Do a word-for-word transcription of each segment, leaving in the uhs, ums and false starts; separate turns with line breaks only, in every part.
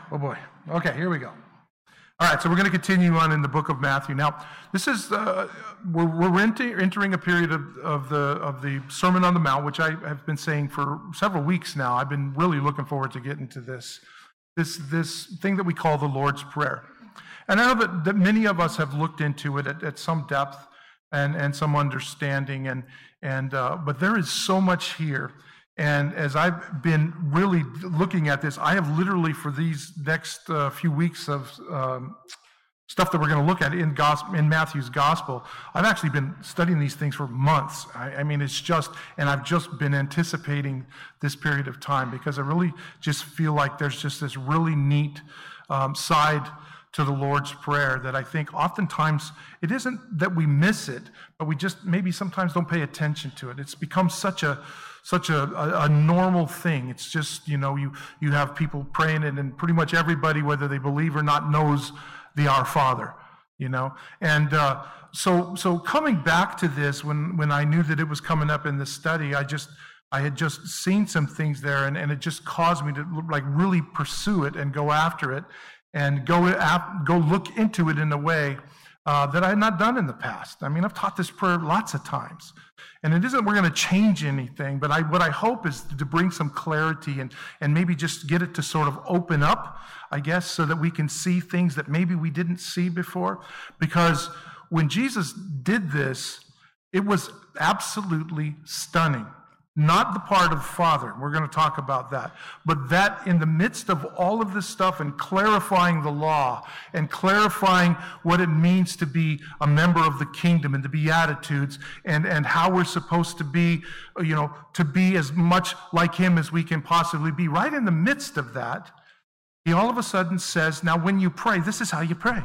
Oh boy. Okay, here we go. All right, so we're going to continue on in the book of Matthew. Now, this is uh, we're, we're enter, entering a period of, of the of the Sermon on the Mount, which I have been saying for several weeks now. I've been really looking forward to getting to this this this thing that we call the Lord's Prayer. And I know that, that many of us have looked into it at, at some depth and, and some understanding, and and uh, but there is so much here. And as I've been really looking at this, I have literally for these next uh, few weeks of um, stuff that we're going to look at in gospel, in Matthew's gospel, I've actually been studying these things for months. I, I mean, it's just, and I've just been anticipating this period of time because I really just feel like there's just this really neat um, side to the Lord's Prayer that I think oftentimes it isn't that we miss it, but we just maybe sometimes don't pay attention to it. It's become such a such a, a, a normal thing. It's just, you know, you, you have people praying it, and pretty much everybody, whether they believe or not, knows the Our Father, you know. And uh, so so coming back to this, when, when I knew that it was coming up in this study, I just I had just seen some things there, and, and it just caused me to like really pursue it and go after it and go ap- go look into it in a way uh, that I had not done in the past. I mean, I've taught this prayer lots of times. And it isn't we're going to change anything, but I, what I hope is to bring some clarity and, and maybe just get it to sort of open up, I guess, so that we can see things that maybe we didn't see before. Because when Jesus did this, it was absolutely stunning. Not the part of Father, we're going to talk about that, but that in the midst of all of this stuff and clarifying the law and clarifying what it means to be a member of the kingdom and the Beatitudes and, and how we're supposed to be, you know, to be as much like him as we can possibly be, right in the midst of that, he all of a sudden says, now when you pray, this is how you pray.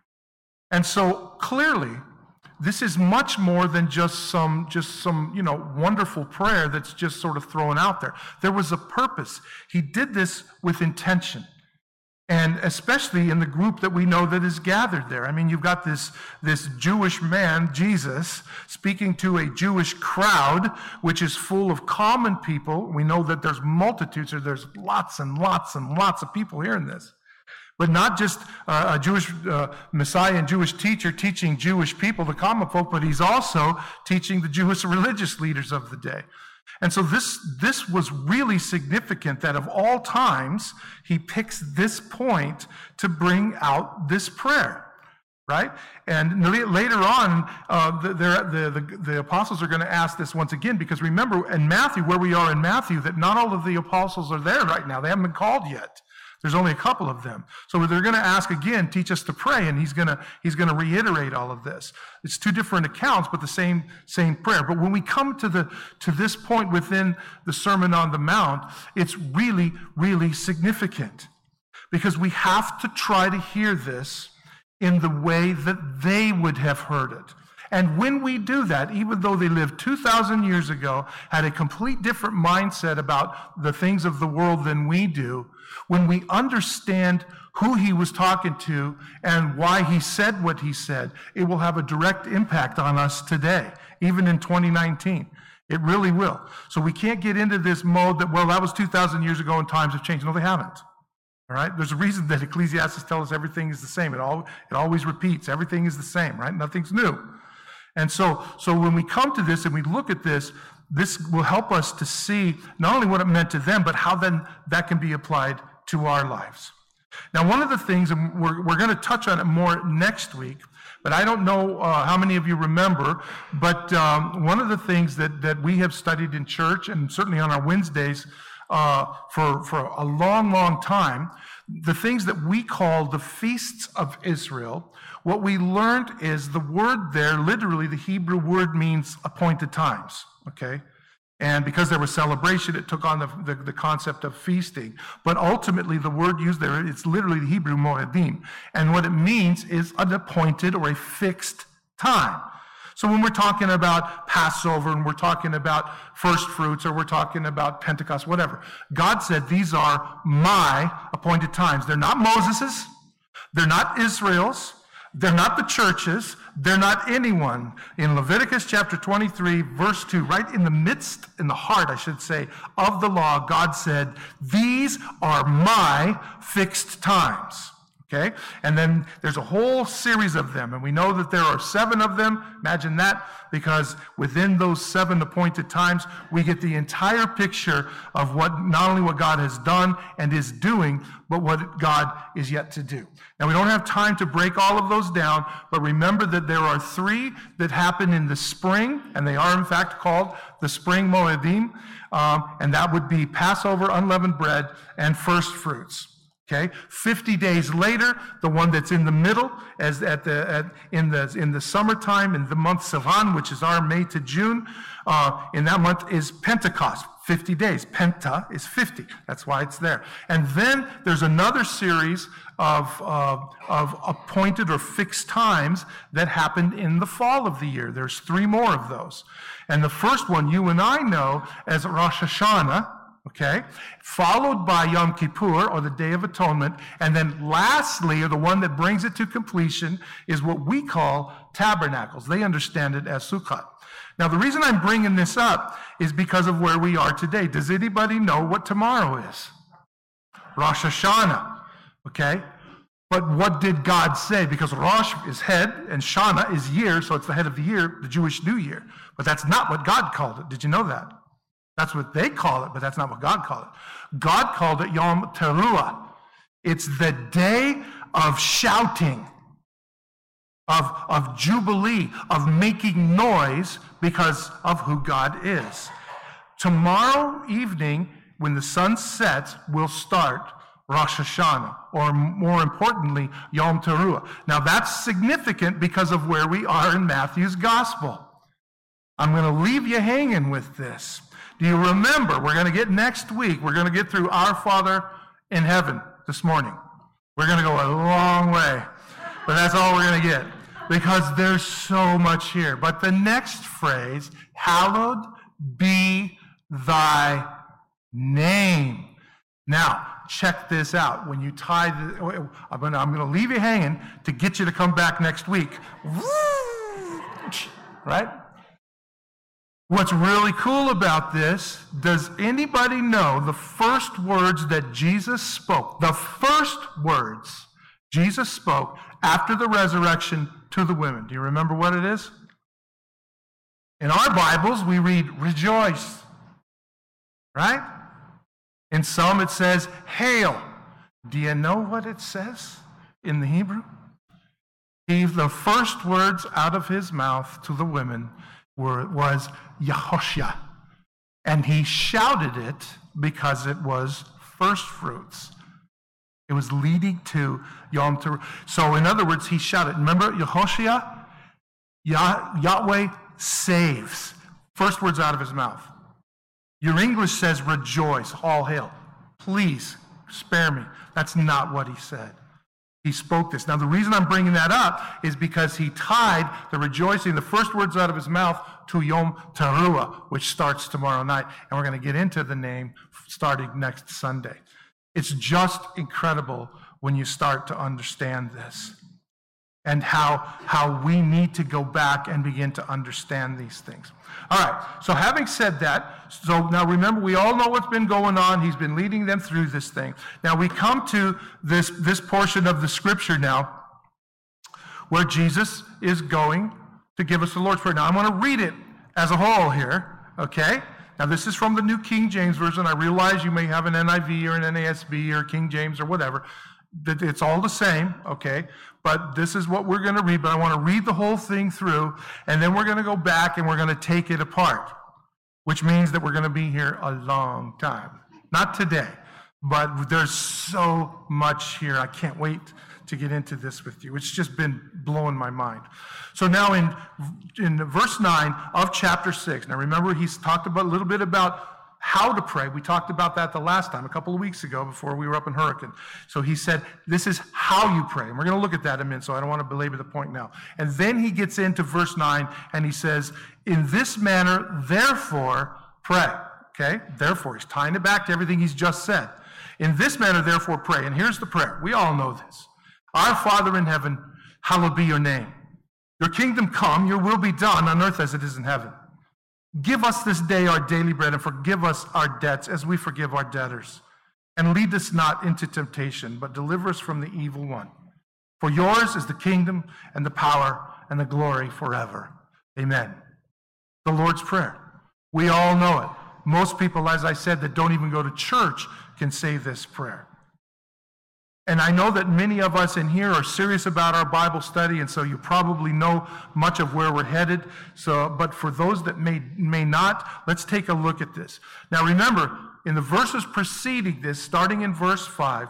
And so clearly, this is much more than just some, just some, you know, wonderful prayer that's just sort of thrown out there. There was a purpose. He did this with intention, and especially in the group that we know that is gathered there. I mean, you've got this, this Jewish man, Jesus, speaking to a Jewish crowd, which is full of common people. We know that there's multitudes, or there's lots and lots and lots of people hearing this. But not just uh, a Jewish uh, Messiah and Jewish teacher teaching Jewish people, the common folk, but he's also teaching the Jewish religious leaders of the day. And so this, this was really significant that of all times, he picks this point to bring out this prayer, right? And later on, uh, the, the, the, the apostles are going to ask this once again, because remember in Matthew, where we are in Matthew, that not all of the apostles are there right now. They haven't been called yet. There's only a couple of them. So they're going to ask again, teach us to pray, and he's going to he's going to reiterate all of this. It's two different accounts, but the same same prayer. But when we come to the to this point within the Sermon on the Mount, it's really, really significant, because we have to try to hear this in the way that they would have heard it. And when we do that, even though they lived two thousand years ago, had a complete different mindset about the things of the world than we do, when we understand who he was talking to and why he said what he said, it will have a direct impact on us today, even in twenty nineteen. It really will. So we can't get into this mode that, well, that was two thousand years ago and times have changed. No, they haven't. All right? There's a reason that Ecclesiastes tells us everything is the same. It, all, it always repeats. Everything is the same, right? Nothing's new. And so, so when we come to this and we look at this, this will help us to see not only what it meant to them, but how then that can be applied to our lives. Now, one of the things, and we're, we're going to touch on it more next week, but I don't know uh, how many of you remember, but um, one of the things that, that we have studied in church, and certainly on our Wednesdays uh, for, for a long, long time, the things that we call the feasts of Israel. What we learned is the word there, literally the Hebrew word means appointed times, okay? And because there was celebration, it took on the, the, the concept of feasting. But ultimately, the word used there, it's literally the Hebrew moedim. And what it means is an appointed or a fixed time. So when we're talking about Passover and we're talking about first fruits or we're talking about Pentecost, whatever, God said these are my appointed times. They're not Moses's. They're not Israel's. They're not the churches. They're not anyone. In Leviticus chapter twenty-three, verse two, right in the midst, in the heart, I should say, of the law, God said, these are my fixed times. Okay? And then there's a whole series of them, and we know that there are seven of them. Imagine that, because within those seven appointed times, we get the entire picture of what, not only what God has done and is doing, but what God is yet to do. Now, we don't have time to break all of those down, but remember that there are three that happen in the spring, and they are in fact called the spring Moedim, um, and that would be Passover, unleavened bread, and first fruits. Okay, fifty days later, the one that's in the middle, as at the at, in the in the summertime, in the month Sivan, which is our May to June, uh, in that month is Pentecost. fifty days. Penta is fifty. That's why it's there. And then there's another series of uh, of appointed or fixed times that happened in the fall of the year. There's three more of those, and the first one you and I know as Rosh Hashanah. Okay, followed by Yom Kippur, or the Day of Atonement, and then lastly, or the one that brings it to completion, is what we call Tabernacles. They understand it as Sukkot. Now, the reason I'm bringing this up is because of where we are today. Does anybody know what tomorrow is? Rosh Hashanah, okay? But what did God say? Because Rosh is head, and Shana is year, so it's the head of the year, the Jewish New Year. But that's not what God called it. Did you know that? That's what they call it, but that's not what God called it. God called it Yom Teruah. It's the day of shouting, of, of jubilee, of making noise because of who God is. Tomorrow evening, when the sun sets, we'll start Rosh Hashanah, or more importantly, Yom Teruah. Now that's significant because of where we are in Matthew's gospel. I'm going to leave you hanging with this. Do you remember, we're going to get next week, we're going to get through Our Father in Heaven this morning. We're going to go a long way, but that's all we're going to get because there's so much here. But the next phrase, hallowed be thy name. Now, check this out. When you tie the, I'm going to, I'm going to leave you hanging to get you to come back next week. Right? What's really cool about this, does anybody know the first words that Jesus spoke, the first words Jesus spoke after the resurrection to the women? Do you remember what it is? In our Bibles, we read, rejoice, right? In some, it says, hail. Do you know what it says in the Hebrew? He, the first words out of his mouth to the women were, was Yehoshua. And he shouted it because it was first fruits. It was leading to Yom Teruah. So in other words, he shouted. Remember Yehoshua? Yah- Yahweh saves. First words out of his mouth. Your English says rejoice, all hail. Please spare me. That's not what he said. He spoke this. Now, the reason I'm bringing that up is because he tied the rejoicing, the first words out of his mouth, to Yom Teruah, which starts tomorrow night. And we're going to get into the name starting next Sunday. It's just incredible when you start to understand this and how, how we need to go back and begin to understand these things. All right, so having said that, so now remember, we all know what's been going on. He's been leading them through this thing. Now we come to this, this portion of the scripture now where Jesus is going to give us the Lord's Prayer. Now I'm going to read it as a whole here, okay? Now this is from the New King James Version. I realize you may have an N I V or an N A S B or King James or whatever. It's all the same, okay? But this is what we're going to read. But I want to read the whole thing through, and then we're going to go back and we're going to take it apart, which means that we're going to be here a long time. Not today, but there's so much here. I can't wait to get into this with you. It's just been blowing my mind. So now in, in verse nine of chapter six, now remember he's talked about a little bit about how to pray. We talked about that the last time, a couple of weeks ago before we were up in Hurricane. So he said, this is how you pray. And we're going to look at that in a minute, so I don't want to belabor the point now. And then he gets into verse nine, and he says, in this manner, therefore, pray. Okay? Therefore, he's tying it back to everything he's just said. In this manner, therefore, pray. And here's the prayer. We all know this. Our Father in heaven, hallowed be your name. Your kingdom come, your will be done on earth as it is in heaven. Give us this day our daily bread, and forgive us our debts as we forgive our debtors. And lead us not into temptation, but deliver us from the evil one. For yours is the kingdom and the power and the glory forever. Amen. The Lord's Prayer. We all know it. Most people, as I said, that don't even go to church can say this prayer. And I know that many of us in here are serious about our Bible study, and so you probably know much of where we're headed. So, but for those that may, may not, let's take a look at this. Now remember, in the verses preceding this, starting in verse five,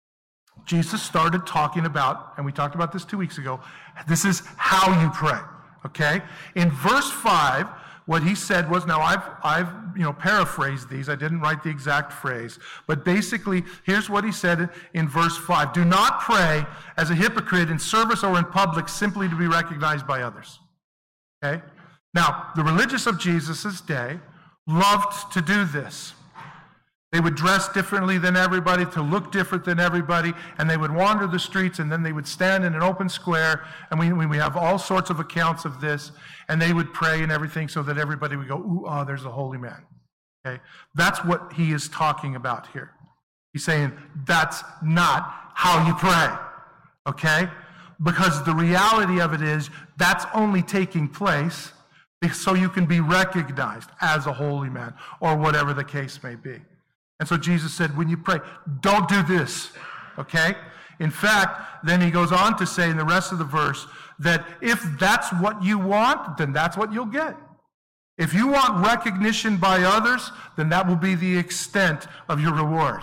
Jesus started talking about, and we talked about this two weeks ago, this is how you pray, okay? In verse five, what he said was, now I've, I've you know, paraphrased these. I didn't write the exact phrase. But basically, here's what he said in verse five. Do not pray as a hypocrite in service or in public simply to be recognized by others. Okay? Now, the religious of Jesus' day loved to do this. They would dress differently than everybody, to look different than everybody, and they would wander the streets, and then they would stand in an open square, and we, we have all sorts of accounts of this, and they would pray and everything so that everybody would go, ooh, ah, there's a holy man. Okay? That's what he is talking about here. He's saying, that's not how you pray. Okay? Because the reality of it is, that's only taking place so you can be recognized as a holy man, or whatever the case may be. And so Jesus said, when you pray, don't do this, okay? In fact, then he goes on to say in the rest of the verse that if that's what you want, then that's what you'll get. If you want recognition by others, then that will be the extent of your reward.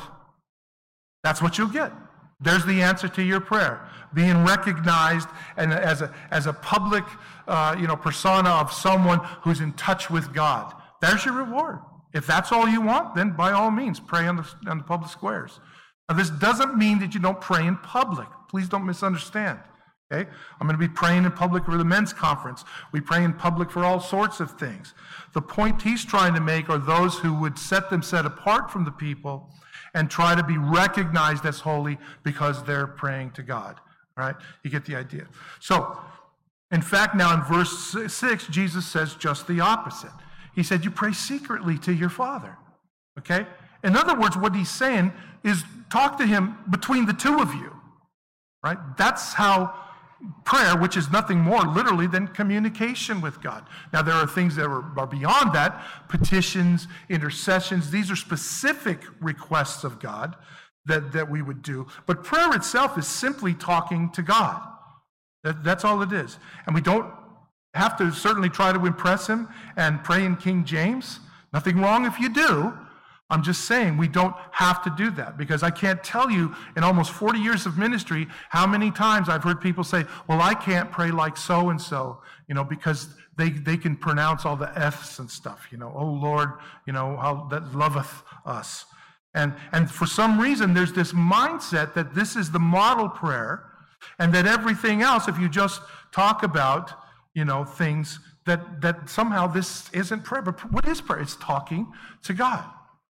That's what you'll get. There's the answer to your prayer. Being recognized and as a, as a public uh, you know, persona of someone who's in touch with God. There's your reward. If that's all you want, then by all means, pray on the, on the public squares. Now, this doesn't mean that you don't pray in public. Please don't misunderstand. Okay? I'm going to be praying in public for the men's conference. We pray in public for all sorts of things. The point he's trying to make are those who would set themselves apart from the people and try to be recognized as holy because they're praying to God. All right? You get the idea. So, in fact, now in verse six, Jesus says just the opposite. He said, you pray secretly to your Father, okay? In other words, what he's saying is talk to him between the two of you, right? That's how prayer, which is nothing more literally than communication with God. Now, there are things that are, are beyond that, petitions, intercessions. These are specific requests of God that, that we would do. But prayer itself is simply talking to God. That, that's all it is. And we don't have to certainly try to impress him and pray in King James. Nothing wrong if you do. I'm just saying we don't have to do that, because I can't tell you in almost forty years of ministry how many times I've heard people say, well, I can't pray like so-and-so, you know, because they, they can pronounce all the F's and stuff, you know, oh Lord, you know, how that loveth us. And, and for some reason, there's this mindset that this is the model prayer, and that everything else, if you just talk about you know, things that, that somehow this isn't prayer. But what is prayer? It's talking to God.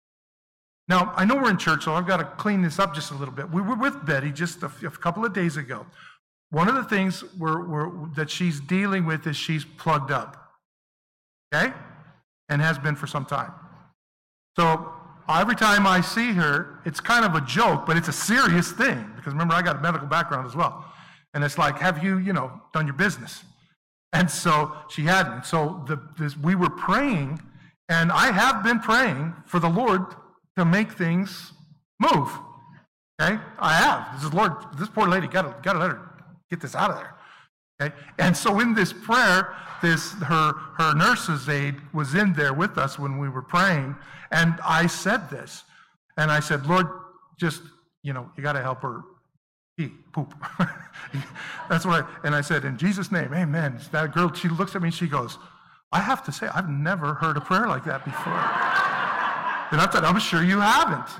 Now, I know we're in church, so I've got to clean this up just a little bit. We were with Betty just a, a couple of days ago. One of the things we're, we're, that she's dealing with is she's plugged up, okay? And has been for some time. So every time I see her, it's kind of a joke, but it's a serious thing. Because remember, I got a medical background as well. And it's like, have you, you know, done your business? And so she hadn't. So the, this, we were praying, and I have been praying for the Lord to make things move. Okay? I have. This is, Lord, this poor lady, got to got to let her get this out of there. Okay? And so in this prayer, this her her nurse's aide was in there with us when we were praying, and I said this. And I said, Lord, just, you know, you got to help her pee, poop. That's what I, and I said, in Jesus' name, amen. That girl, she looks at me and she goes, I have to say, I've never heard a prayer like that before. And I said, I'm sure you haven't.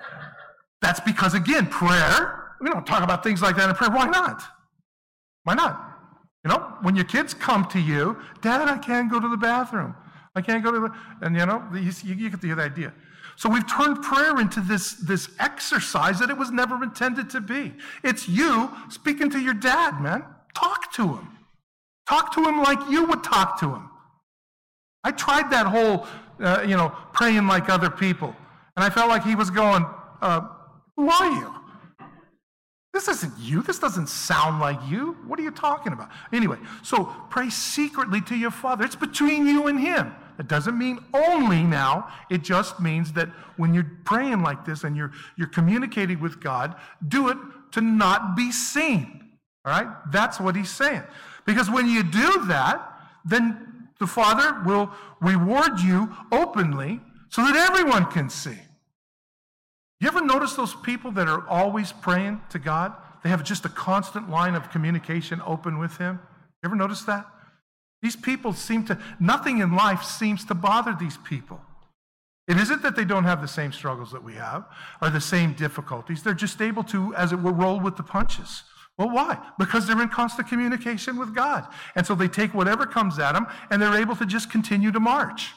That's because, again, prayer, we don't talk about things like that in prayer. Why not? Why not? You know, when your kids come to you, Dad, I can't go to the bathroom. I can't go to the, and you know, you, you get the idea. So we've turned prayer into this, this exercise that it was never intended to be. It's you speaking to your dad, man. talk to him. Talk to him like you would talk to him. I tried that whole, uh, you know, praying like other people. And I felt like he was going, uh, who are you? This isn't you. This doesn't sound like you. What are you talking about? Anyway, so pray secretly to your Father. It's between you and him. It doesn't mean only now. It just means that when you're praying like this and you're, you're communicating with God, do it to not be seen. All right? That's what he's saying. Because when you do that, then the Father will reward you openly so that everyone can see. You ever notice those people that are always praying to God? They have just a constant line of communication open with him. You ever notice that? These people seem to, nothing in life seems to bother these people. It isn't that they don't have the same struggles that we have or the same difficulties. They're just able to, as it were, roll with the punches. Well, why? Because they're in constant communication with God. And so they take whatever comes at them and they're able to just continue to march.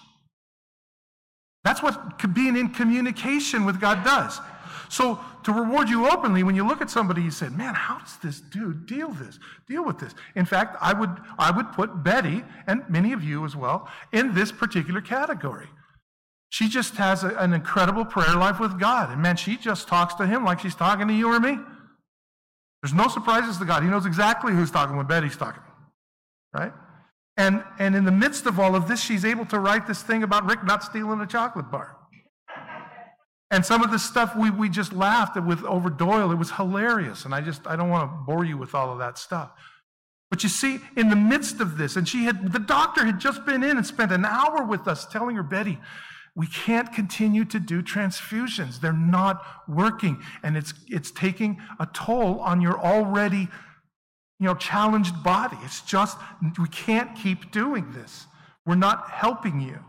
That's what being in communication with God does. So to reward you openly, when you look at somebody, you say, man, how does this dude deal this? Deal with this? In fact, I would I would put Betty, and many of you as well, in this particular category. She just has a, an incredible prayer life with God. And man, she just talks to him like she's talking to you or me. There's no surprises to God. He knows exactly who's talking when Betty's talking. Right? And, and in the midst of all of this, she's able to write this thing about Rick not stealing a chocolate bar. And some of the stuff we, we just laughed at with over Doyle, it was hilarious. And I just, I don't want to bore you with all of that stuff. But you see, in the midst of this, and she had, the doctor had just been in and spent an hour with us telling her, Betty, we can't continue to do transfusions. They're not working. And it's, it's taking a toll on your already you know, challenged body. It's just, we can't keep doing this. We're not helping you.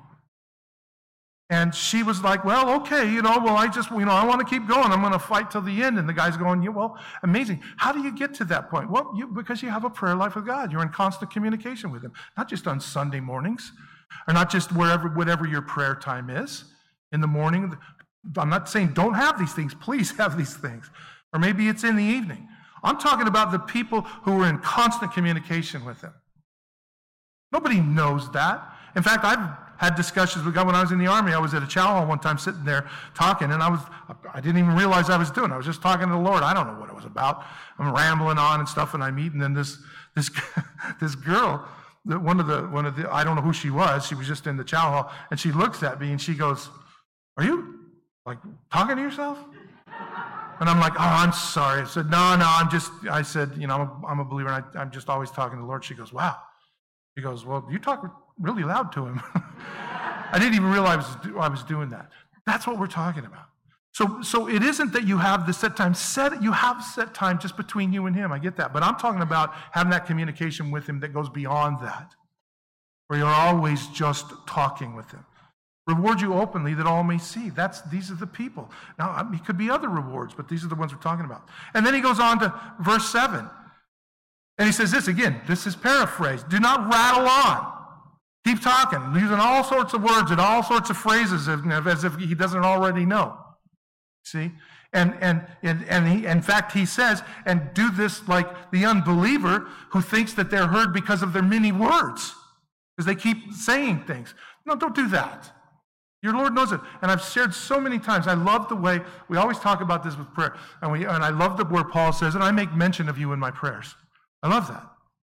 And she was like, well, okay, you know, well, I just, you know, I want to keep going. I'm going to fight till the end. And the guy's going, yeah, well, amazing. How do you get to that point? Well, you, because you have a prayer life with God. You're in constant communication with him. Not just on Sunday mornings, or not just wherever, whatever your prayer time is. In the morning, I'm not saying don't have these things. Please have these things. Or maybe it's in the evening. I'm talking about the people who are in constant communication with him. Nobody knows that. In fact, I've had discussions with God when I was in the Army. I was at a chow hall one time sitting there talking, and I was I didn't even realize I was doing it. I was just talking to the Lord. I don't know what it was about. I'm rambling on and stuff, and I'm eating, and this this this girl, one of the one of the I don't know who she was. She was just in the chow hall, and she looks at me and she goes, "Are you like talking to yourself?" And I'm like, oh, I'm sorry. I said, no, no, I'm just, I said, you know, I'm a, I'm a believer, and I, I'm just always talking to the Lord. She goes, wow. She goes, well, you talk really loud to him. I didn't even realize I was, I was doing that. That's what we're talking about. So, so it isn't that you have the set time. Set, you have set time just between you and him. I get that. But I'm talking about having that communication with him that goes beyond that, where you're always just talking with him. Reward you openly that all may see. That's These are the people. Now, I mean, it could be other rewards, but these are the ones we're talking about. And then he goes on to verse seven. And he says this again. This is paraphrased. Do not rattle on. Keep talking, using all sorts of words and all sorts of phrases as if he doesn't already know. See? And, and, and, and he, in fact, he says, and do this like the unbeliever who thinks that they're heard because of their many words, because they keep saying things. No, don't do that. Your Lord knows it. And I've shared so many times. I love the way, we always talk about this with prayer. And, we, and I love the where Paul says, and I make mention of you in my prayers. I love that.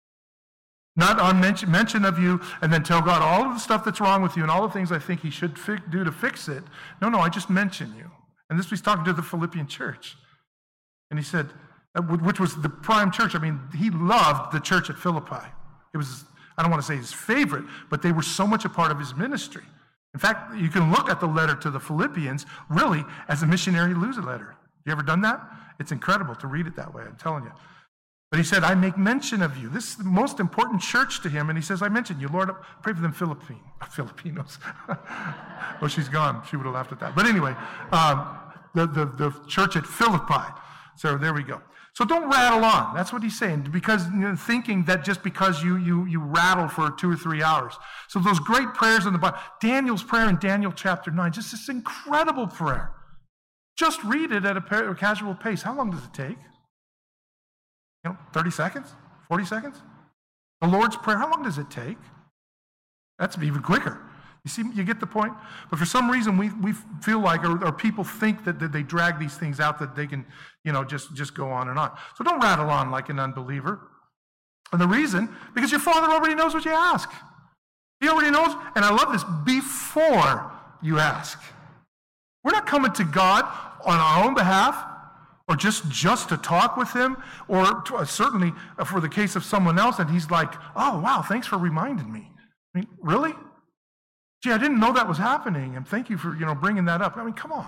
Not on mention, mention of you and then tell God all of the stuff that's wrong with you and all the things I think he should fi- do to fix it. No, no, I just mention you. And this was talking to the Philippian church. And he said, which was the prime church. I mean, he loved the church at Philippi. It was, I don't want to say his favorite, but they were so much a part of his ministry. In fact, you can look at the letter to the Philippians really as a missionary loser letter. You ever done that? It's incredible to read it that way, I'm telling you. But he said, I make mention of you. This is the most important church to him. And he says, I mention you. Lord, pray for them Philippine, Filipinos. Well, she's gone. She would have laughed at that. But anyway, um, the, the, the church at Philippi. So there we go. So don't rattle on. That's what he's saying. Because you know, thinking that just because you you you rattle for two or three hours. So those great prayers in the Bible. Daniel's prayer in Daniel chapter nine. Just this incredible prayer. Just read it at a casual pace. How long does it take? You know, thirty seconds? forty seconds? The Lord's Prayer, how long does it take? That's even quicker. You see, you get the point? But for some reason, we, we feel like, or, or people think that, that they drag these things out, that they can, you know, just, just go on and on. So don't rattle on like an unbeliever. And the reason, because your Father already knows what you ask. He already knows, and I love this, before you ask. We're not coming to God on our own behalf, or just, just to talk with him, or to, uh, certainly for the case of someone else, and he's like, oh, wow, thanks for reminding me. I mean, really? Gee, I didn't know that was happening, and thank you for, you know, bringing that up. I mean, come on.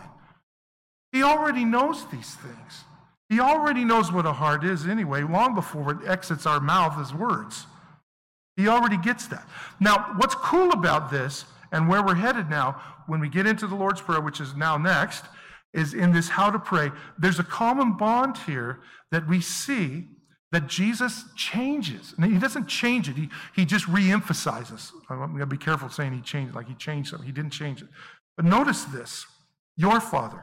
He already knows these things. He already knows what a heart is anyway, long before it exits our mouth as words. He already gets that. Now, what's cool about this, and where we're headed now, when we get into the Lord's Prayer, which is now next, is in this how to pray. There's a common bond here that we see that Jesus changes. And he doesn't change it. He, he just re-emphasizes. I'm going to be careful saying he changed, like he changed something. He didn't change it. But notice this. Your Father.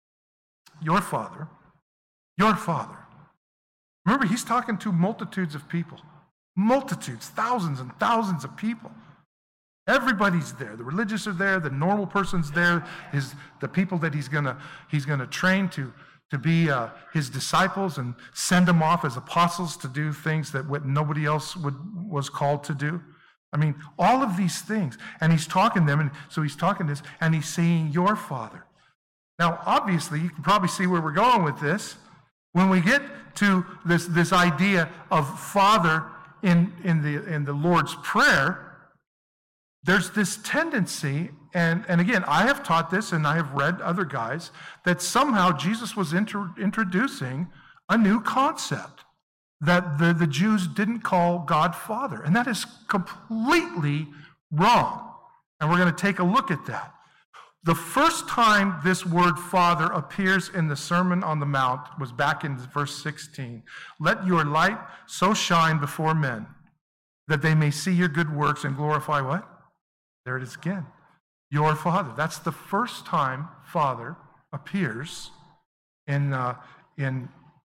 Your Father. Your Father. Remember, he's talking to multitudes of people. Multitudes, thousands and thousands of people. Everybody's there. The religious are there. The normal person's there. His, the people that he's gonna he's gonna train to to be uh, his disciples and send them off as apostles to do things that what nobody else would was called to do. I mean, all of these things. And he's talking to them, and so he's talking this, and he's saying, "Your Father." Now, obviously, you can probably see where we're going with this. When we get to this this idea of Father in in the in the Lord's Prayer, there's this tendency, and, and again, I have taught this, and I have read other guys, that somehow Jesus was inter, introducing a new concept, that the, the Jews didn't call God Father. And that is completely wrong. And we're going to take a look at that. The first time this word Father appears in the Sermon on the Mount was back in verse sixteen. Let your light so shine before men that they may see your good works and glorify what? There it is again. Your Father. That's the first time Father appears in, uh, in,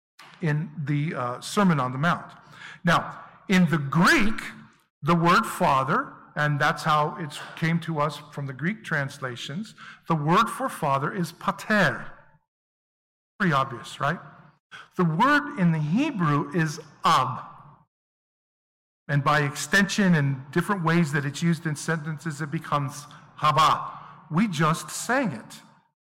in the uh, Sermon on the Mount. Now, in the Greek, the word Father, and that's how it came to us from the Greek translations, the word for Father is pater. Pretty obvious, right? The word in the Hebrew is ab. And by extension and different ways that it's used in sentences, it becomes Haba. We just sang it.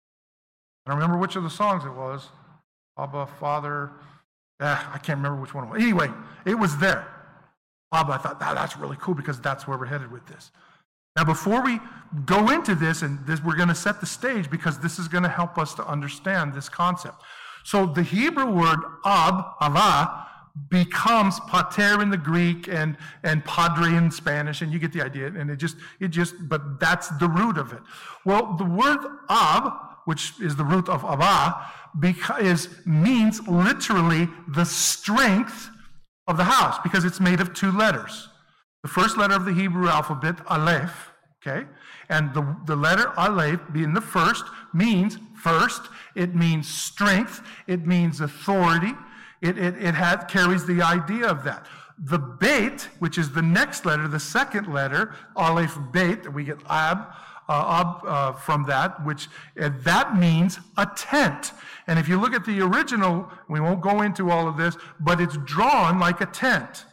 I don't remember which of the songs it was. Abba, Father. Eh, I can't remember which one it was. Anyway, it was there. Abba, I thought, oh, that's really cool because that's where we're headed with this. Now, before we go into this, and this, we're going to set the stage because this is going to help us to understand this concept. So the Hebrew word ab, ava, becomes pater in the Greek and, and padre in Spanish, and you get the idea. And it just, it just, but that's the root of it. Well, the word ab, which is the root of abba, is, means literally the strength of the house, because it's made of two letters. The first letter of the Hebrew alphabet, aleph, okay? And the, the letter aleph, being the first, means first. It means strength. It means authority. It, it, it has, carries the idea of that. The beit, which is the next letter, the second letter, aleph beit, we get ab, uh, ab uh, from that, which uh, that means a tent. And if you look at the original, we won't go into all of this, but it's drawn like a tent.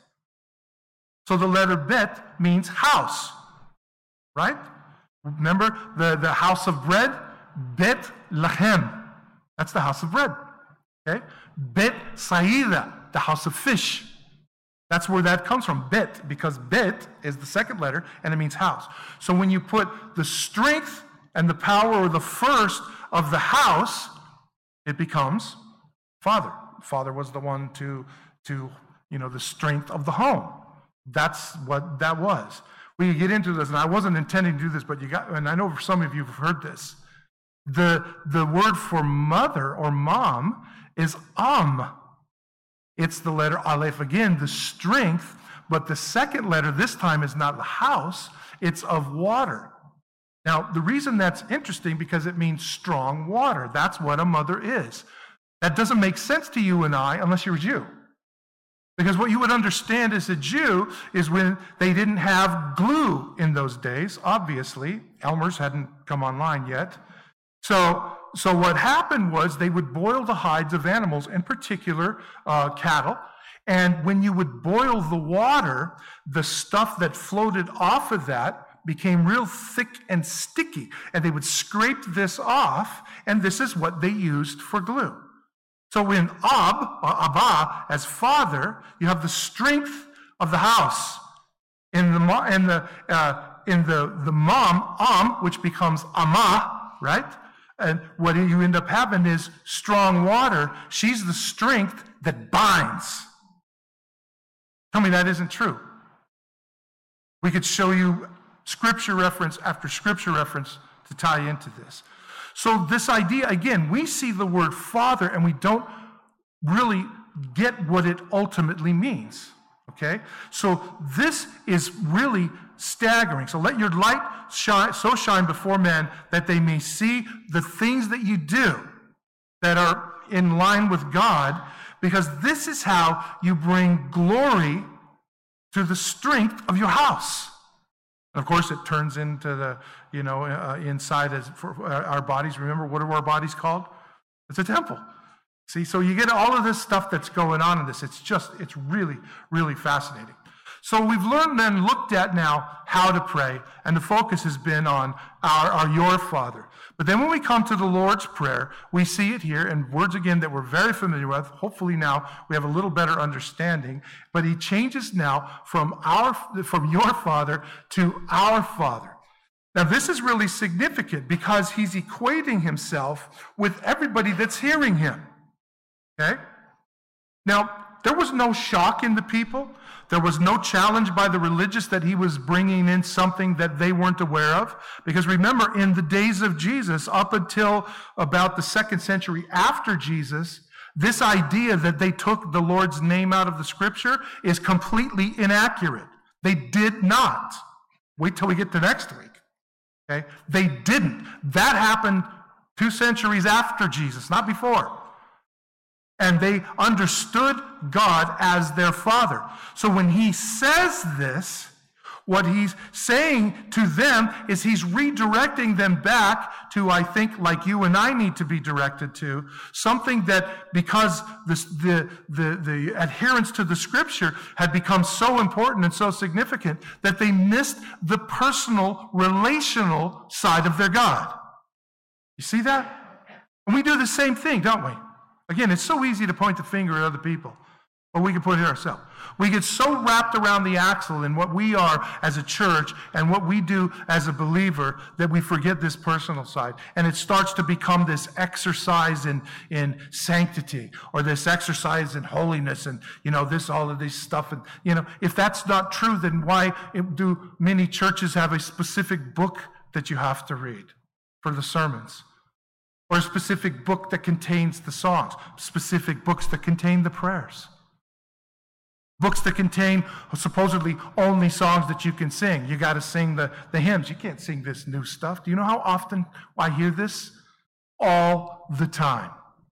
So the letter bet means house, right? Remember the, the house of bread? Bet lachem. That's the house of bread. Okay? Bet saida, the house of fish. That's where that comes from, bet, because bet is the second letter, and it means house. So when you put the strength and the power, or the first of the house, it becomes Father. Father was the one to, to, you know, the strength of the home. That's what that was. We get into this, and I wasn't intending to do this, but you got, and I know some of you have heard this. The, the word for mother or mom is am. It's the letter aleph again, the strength, but the second letter this time is not the house, it's of water. Now, the reason that's interesting, because it means strong water. That's what a mother is. That doesn't make sense to you and I unless you're a Jew. Because what you would understand as a Jew is when they didn't have glue in those days, obviously. Elmer's hadn't come online yet. So, so what happened was they would boil the hides of animals, in particular uh, cattle. And when you would boil the water, the stuff that floated off of that became real thick and sticky. And they would scrape this off, and this is what they used for glue. So in Ab, or Abba, as father, you have the strength of the house. In the in the uh, in the the mom, Am, which becomes Ama, right? And what you end up having is strong water. She's the strength that binds. Tell me that isn't true. We could show you scripture reference after scripture reference to tie into this. So this idea, again, we see the word father and we don't really get what it ultimately means, okay? So this is really staggering. So let your light shine, so shine before men that they may see the things that you do that are in line with God, because this is how you bring glory to the strength of your house. And of course, it turns into the, you know, uh, inside as for our bodies. Remember, what are our bodies called? It's a temple. See, so you get all of this stuff that's going on in this. It's just, it's really, really fascinating. So we've learned and looked at now how to pray, and the focus has been on our, our your Father. But then when we come to the Lord's Prayer, we see it here in words again that we're very familiar with. Hopefully now we have a little better understanding. But he changes now from our from your Father to our Father. Now this is really significant because he's equating himself with everybody that's hearing him. Okay? Now, there was no shock in the people. There was no challenge by the religious that he was bringing in something that they weren't aware of. Because remember, in the days of Jesus, up until about the second century after Jesus, this idea that they took the Lord's name out of the scripture is completely inaccurate. They did not. Wait till we get to next week. Okay? They didn't. That happened two centuries after Jesus, not before. And they understood God as their Father. So when he says this, what he's saying to them is he's redirecting them back to, I think, like you and I need to be directed to, something that because this, the, the, the adherence to the scripture had become so important and so significant that they missed the personal, relational side of their God. You see that? And we do the same thing, don't we? Again, it's so easy to point the finger at other people, or we can put it ourselves. We get so wrapped around the axle in what we are as a church and what we do as a believer that we forget this personal side. And it starts to become this exercise in, in sanctity, or this exercise in holiness, and, you know, this, all of this stuff. And, you know, if that's not true, then why do many churches have a specific book that you have to read for the sermons? Or a specific book that contains the songs, specific books that contain the prayers. Books that contain supposedly only songs that you can sing. You got to sing the, the hymns. You can't sing this new stuff. Do you know how often I hear this? All the time.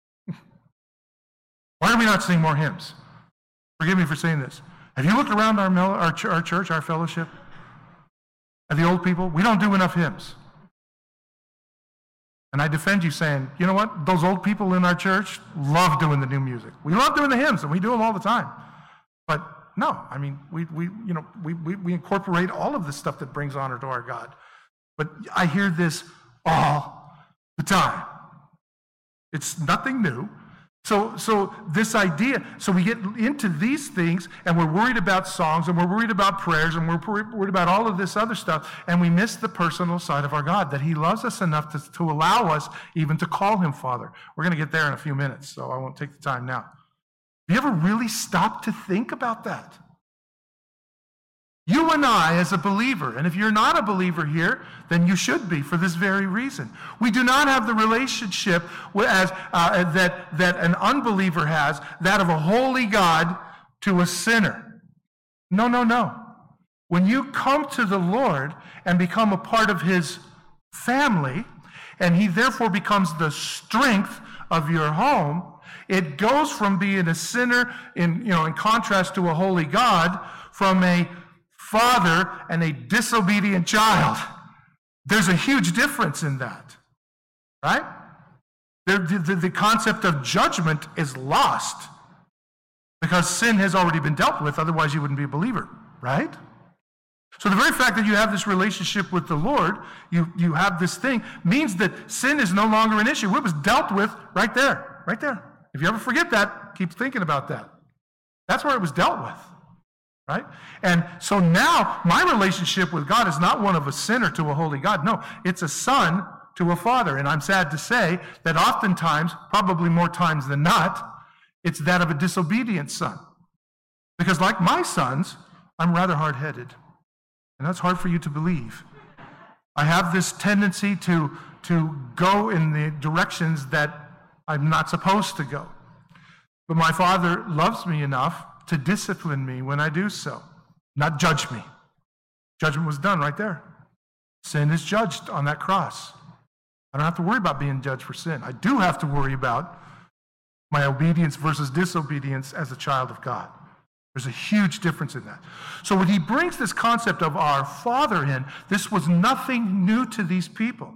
Why do we not sing more hymns? Forgive me for saying this. Have you looked around our, our, our church, our fellowship, at the old people? We don't do enough hymns. And I defend you saying, you know what? Those old people in our church love doing the new music. We love doing the hymns, and we do them all the time. But no, I mean, we we you know we we, we incorporate all of the stuff that brings honor to our God. But I hear this all the time. It's nothing new. So, so this idea, so we get into these things, and we're worried about songs, and we're worried about prayers, and we're worried about all of this other stuff, and we miss the personal side of our God, that he loves us enough to, to allow us even to call him Father. We're going to get there in a few minutes, so I won't take the time now. Have you ever really stopped to think about that? You and I, as a believer, and if you're not a believer here, then you should be for this very reason. We do not have the relationship as, uh, that, that an unbeliever has, that of a holy God to a sinner. No, no, no. When you come to the Lord and become a part of his family, and he therefore becomes the strength of your home, It goes from being a sinner in, you know, in contrast to a holy God, from a father and a disobedient child. There's a huge difference in that, right? The, the, the concept of judgment is lost because sin has already been dealt with. Otherwise, you wouldn't be a believer, right? So the very fact that you have this relationship with the Lord, you, you have this thing, means that sin is no longer an issue. It was dealt with right there, right there. If you ever forget that, keep thinking about that. That's where it was dealt with, right? And so now my relationship with God is not one of a sinner to a holy God. No, it's a son to a father. And I'm sad to say that oftentimes, probably more times than not, it's that of a disobedient son. Because like my sons, I'm rather hard-headed. And that's hard for you to believe. I have this tendency to, to go in the directions that I'm not supposed to go. But my father loves me enough to discipline me when I do so, not judge me. Judgment was done right there. Sin is judged on that cross. I don't have to worry about being judged for sin. I do have to worry about my obedience versus disobedience as a child of God. There's a huge difference in that. So when he brings this concept of our Father in, this was nothing new to these people.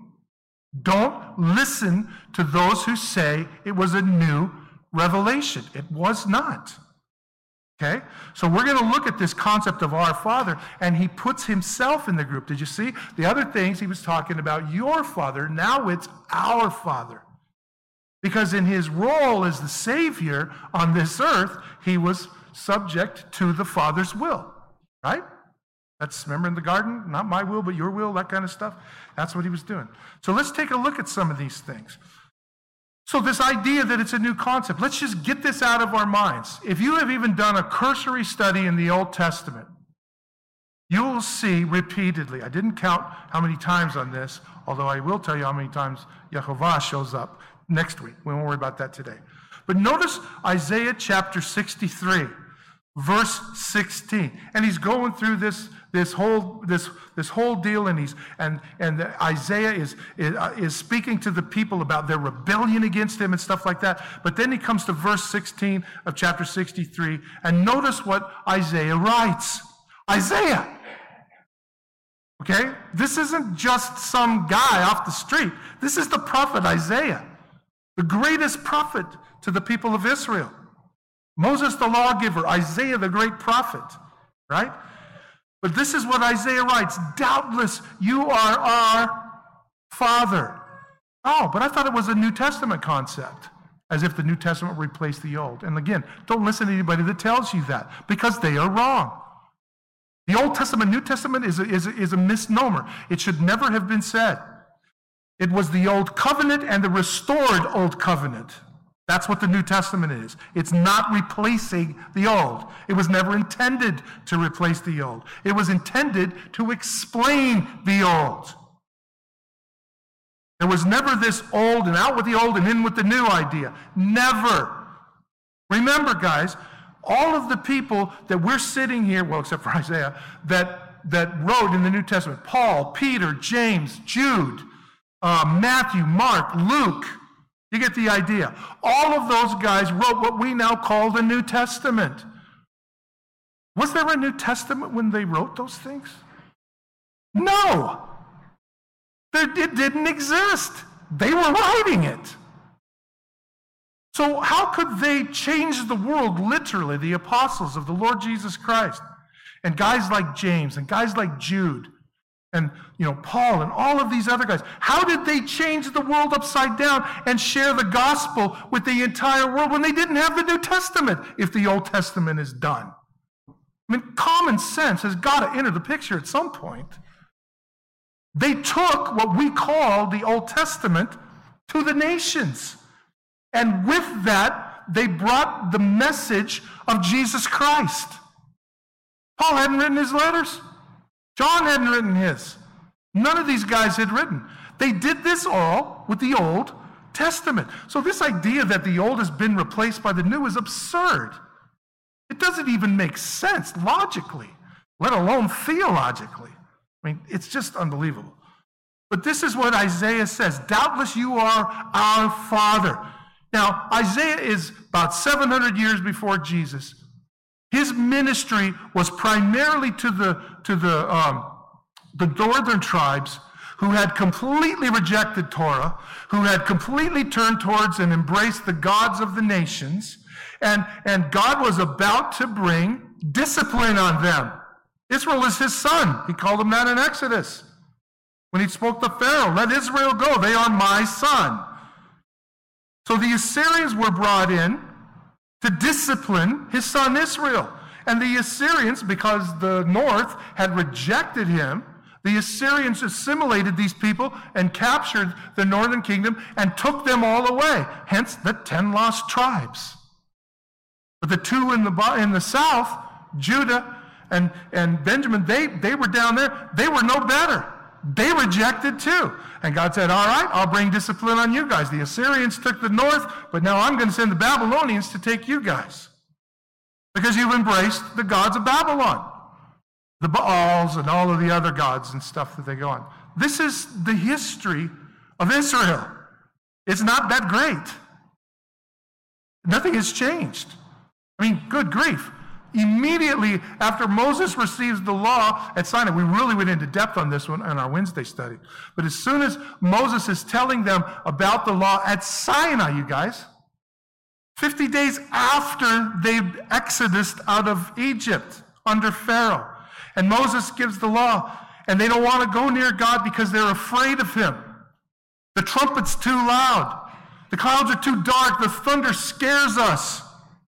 Don't listen to those who say it was a new revelation. It was not. Okay? So we're going to look at this concept of our Father, and he puts himself in the group. Did you see? The other things he was talking about, your Father, now it's our Father. Because in his role as the Savior on this earth, he was subject to the Father's will, right? That's, remember in the garden, not my will, but your will, that kind of stuff. That's what he was doing. So let's take a look at some of these things. So this idea that it's a new concept, let's just get this out of our minds. If you have even done a cursory study in the Old Testament, you will see repeatedly, I didn't count how many times on this, although I will tell you how many times Yehovah shows up next week. We won't worry about that today. But notice Isaiah chapter sixty-three, verse sixteen. And he's going through this, this whole this this whole deal, and he's and and Isaiah is, is is speaking to the people about their rebellion against him and stuff like that. But then he comes to verse sixteen of chapter sixty-three, and notice what Isaiah writes. Isaiah. Okay? This isn't just some guy off the street. This is the prophet Isaiah, the greatest prophet to the people of Israel. Moses the lawgiver, Isaiah the great prophet, right? But this is what Isaiah writes. Doubtless you are our Father. Oh, but I thought it was a New Testament concept, as if the New Testament replaced the Old. And again, don't listen to anybody that tells you that, because they are wrong. The Old Testament, New Testament is a, is a, is a misnomer. It should never have been said. It was the Old Covenant and the restored Old Covenant. That's what the New Testament is. It's not replacing the Old. It was never intended to replace the Old. It was intended to explain the Old. There was never this old and out with the old and in with the new idea. Never. Remember, guys, all of the people that we're sitting here, well, except for Isaiah, that, that wrote in the New Testament, Paul, Peter, James, Jude, uh, Matthew, Mark, Luke, you get the idea. All of those guys wrote what we now call the New Testament. Was there a New Testament when they wrote those things? No. It didn't exist. They were writing it. So how could they change the world, literally, the apostles of the Lord Jesus Christ? And guys like James and guys like Jude and, you know, Paul and all of these other guys. How did they change the world upside down and share the gospel with the entire world when they didn't have the New Testament, if the Old Testament is done? I mean, common sense has got to enter the picture at some point. They took what we call the Old Testament to the nations. And with that, they brought the message of Jesus Christ. Paul hadn't written his letters. John hadn't written his. None of these guys had written. They did this all with the Old Testament. So this idea that the old has been replaced by the new is absurd. It doesn't even make sense logically, let alone theologically. I mean, it's just unbelievable. But this is what Isaiah says. Doubtless you are our Father. Now, Isaiah is about seven hundred years before Jesus. His ministry was primarily to the, to the, um, the northern tribes who had completely rejected Torah, who had completely turned towards and embraced the gods of the nations, and, and God was about to bring discipline on them. Israel is his son. He called him that in Exodus. When he spoke to Pharaoh, let Israel go, they are my son. So the Assyrians were brought in to discipline his son Israel. And the Assyrians, because the north had rejected him, the Assyrians assimilated these people and captured the northern kingdom and took them all away. Hence the ten lost tribes. But the two in the, in the south, Judah and, and Benjamin, they, they were down there. They were no better. They rejected too. And God said, all right, I'll bring discipline on you guys. The Assyrians took the north, but now I'm going to send the Babylonians to take you guys. Because you've embraced the gods of Babylon. The Baals and all of the other gods and stuff that they go on. This is the history of Israel. It's not that great. Nothing has changed. I mean, good grief. Immediately after Moses receives the law at Sinai, we really went into depth on this one in our Wednesday study. But as soon as Moses is telling them about the law at Sinai, you guys, fifty days after they've exodus out of Egypt under Pharaoh, and Moses gives the law, and they don't want to go near God because they're afraid of him. The trumpet's too loud. The clouds are too dark. The thunder scares us.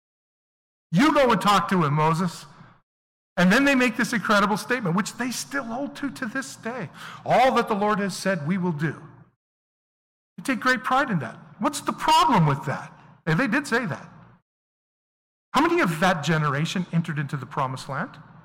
You go and talk to him, Moses. And then they make this incredible statement, which they still hold to to this day. All that the Lord has said, we will do. They take great pride in that. What's the problem with that? And they did say that. How many of that generation entered into the promised land?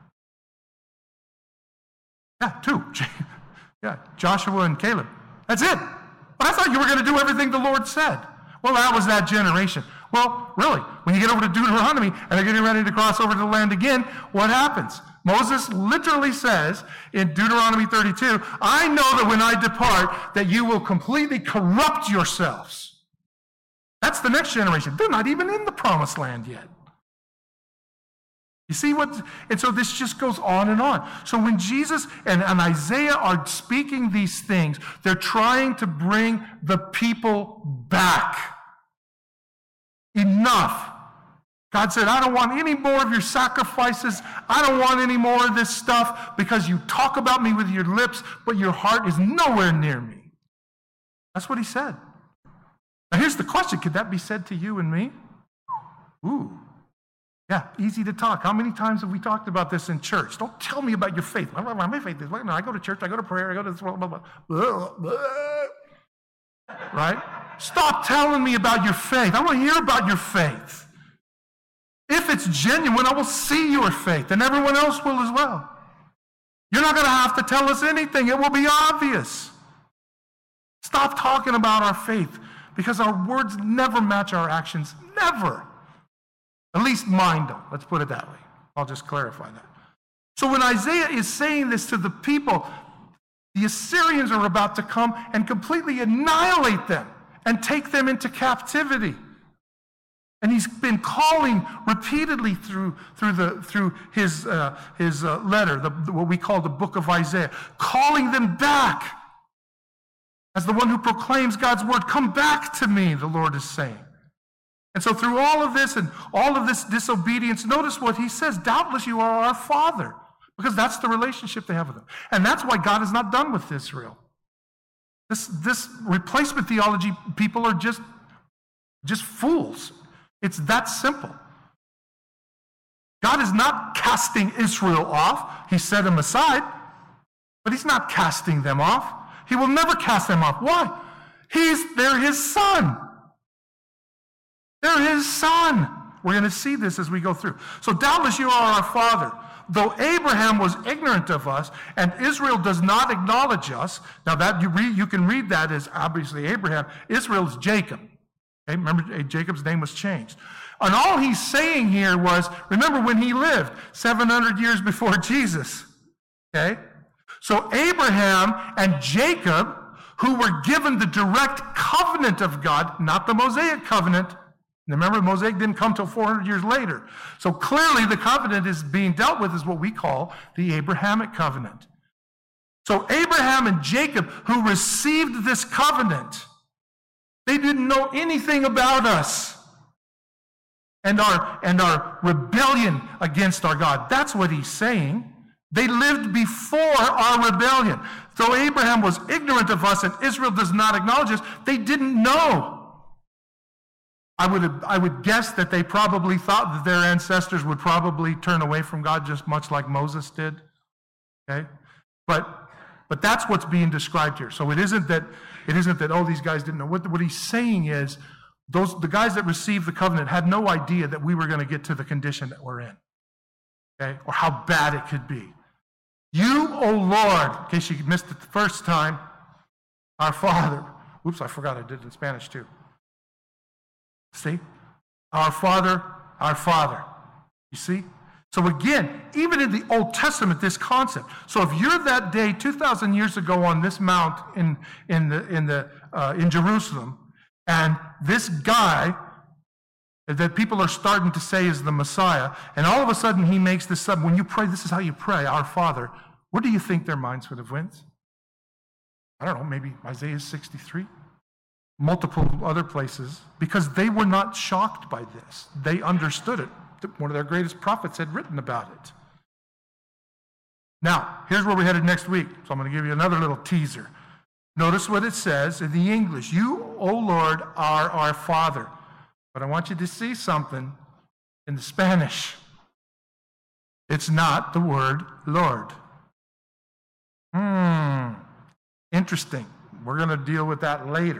Yeah, two. Yeah, Joshua and Caleb. That's it. But I thought you were going to do everything the Lord said. Well, that was that generation. Well, really, when you get over to Deuteronomy and they're getting ready to cross over to the land again, what happens? Moses literally says in Deuteronomy thirty-two, I know that when I depart, that you will completely corrupt yourselves. That's the next generation. They're not even in the promised land yet. You see what? And so this just goes on and on. So when Jesus and, and Isaiah are speaking these things, they're trying to bring the people back. Enough. God said, I don't want any more of your sacrifices. I don't want any more of this stuff because you talk about me with your lips, but your heart is nowhere near me. That's what he said. Now here's the question. Could that be said to you and me? Ooh. Yeah, easy to talk. How many times have we talked about this in church? Don't tell me about your faith. My faith is, no, I go to church, I go to prayer, I go to this, blah, blah, blah. Right? Stop telling me about your faith. I want to hear about your faith. If it's genuine, I will see your faith, and everyone else will as well. You're not going to have to tell us anything. It will be obvious. Stop talking about our faith, because our words never match our actions. Never. At least mine don't. Let's put it that way. I'll just clarify that. So when Isaiah is saying this to the people, the Assyrians are about to come and completely annihilate them and take them into captivity. And he's been calling repeatedly through, through, the, through his, uh, his uh, letter, the, what we call the book of Isaiah, calling them back as the one who proclaims God's word. Come back to me, the Lord is saying. And so through all of this and all of this disobedience, notice what he says, doubtless you are our father, because that's the relationship they have with him. And that's why God is not done with Israel. This, this replacement theology people are just, just fools. It's that simple. God is not casting Israel off. He set them aside, but he's not casting them off. He will never cast them off. Why? He's, they're his son. They're his son. We're going to see this as we go through. So doubtless you are our father. Though Abraham was ignorant of us, and Israel does not acknowledge us. Now that you read, you can read that as obviously Abraham. Israel is Jacob. Okay, remember Jacob's name was changed. And all he's saying here was, remember when he lived seven hundred years before Jesus. Okay? So Abraham and Jacob, who were given the direct covenant of God, not the Mosaic covenant. Remember, the Mosaic didn't come till four hundred years later. So clearly the covenant is being dealt with as what we call the Abrahamic covenant. So Abraham and Jacob, who received this covenant, they didn't know anything about us and our, and our rebellion against our God. That's what he's saying. They lived before our rebellion. Though Abraham was ignorant of us and Israel does not acknowledge us, they didn't know. I would, I would guess that they probably thought that their ancestors would probably turn away from God just much like Moses did. Okay? But, but that's what's being described here. So it isn't that, it isn't that, oh, these guys didn't know. What, what he's saying is, those, the guys that received the covenant had no idea that we were going to get to the condition that we're in. Okay? Or how bad it could be. You, O Lord, in case you missed it the first time, our Father. Oops, I forgot I did it in Spanish too. See? Our Father, our Father. You see? So again, even in the Old Testament, this concept. So if you're that day two thousand years ago on this mount in, in, the, in, the, uh, in Jerusalem, and this guy that people are starting to say is the Messiah, and all of a sudden he makes this sub. When you pray, this is how you pray, our Father. Where do you think their minds would have went? I don't know, maybe Isaiah sixty-three? Multiple other places, because they were not shocked by this. They understood it. One of their greatest prophets had written about it. Now, here's where we're headed next week. So I'm going to give you another little teaser. Notice what it says in the English. You, O Lord, are our Father. But I want you to see something in the Spanish. It's not the word Lord. Hmm. Interesting. We're going to deal with that later.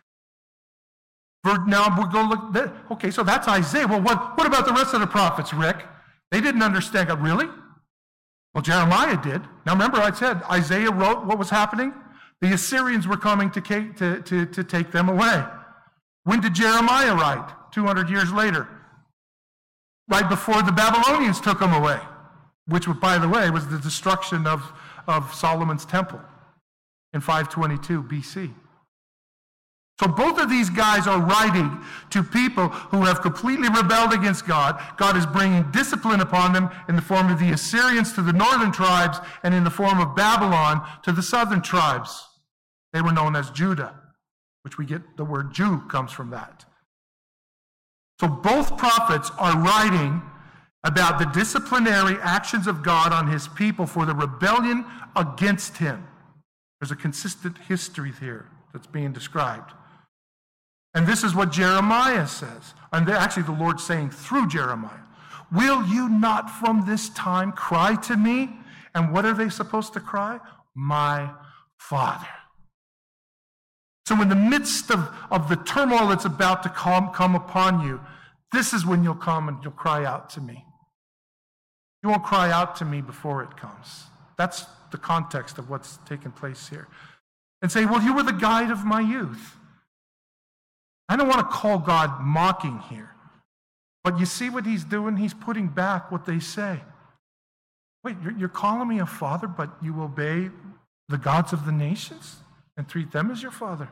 Now we're going to look. There. Okay, so that's Isaiah. Well, what, what about the rest of the prophets, Rick? They didn't understand God. Really? Well, Jeremiah did. Now remember, I said Isaiah wrote what was happening. The Assyrians were coming to, to, to, to take them away. When did Jeremiah write? two hundred years later. Right before the Babylonians took them away, which, by the way, was the destruction of, of Solomon's temple in five twenty-two B C. So both of these guys are writing to people who have completely rebelled against God. God is bringing discipline upon them in the form of the Assyrians to the northern tribes and in the form of Babylon to the southern tribes. They were known as Judah, which we get the word Jew comes from that. So both prophets are writing about the disciplinary actions of God on his people for the rebellion against him. There's a consistent history here that's being described. And this is what Jeremiah says. And actually the Lord's saying through Jeremiah, will you not from this time cry to me? And what are they supposed to cry? My Father. So in the midst of, of the turmoil that's about to come, come upon you, this is when you'll come and you'll cry out to me. You won't cry out to me before it comes. That's the context of what's taking place here. And say, well, you were the guide of my youth. I don't want to call God mocking here. But you see what he's doing? He's putting back what they say. Wait, you're, you're calling me a father, but you obey the gods of the nations and treat them as your father.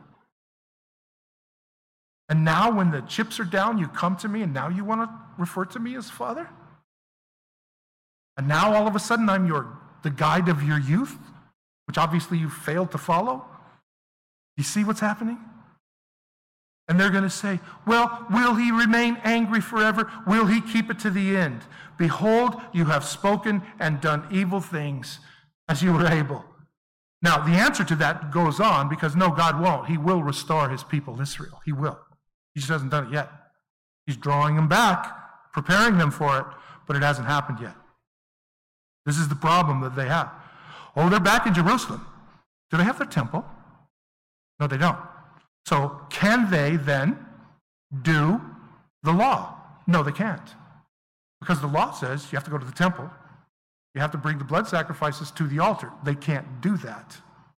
And now when the chips are down, you come to me and now you want to refer to me as father? And now all of a sudden I'm your the guide of your youth, which obviously you failed to follow? You see what's happening? And they're going to say, well, will he remain angry forever? Will he keep it to the end? Behold, you have spoken and done evil things as you were able. Now, the answer to that goes on because no, God won't. He will restore his people, Israel. He will. He just hasn't done it yet. He's drawing them back, preparing them for it, but it hasn't happened yet. This is the problem that they have. Oh, they're back in Jerusalem. Do they have their temple? No, they don't. So can they then do the law? No, they can't. Because the law says you have to go to the temple. You have to bring the blood sacrifices to the altar. They can't do that.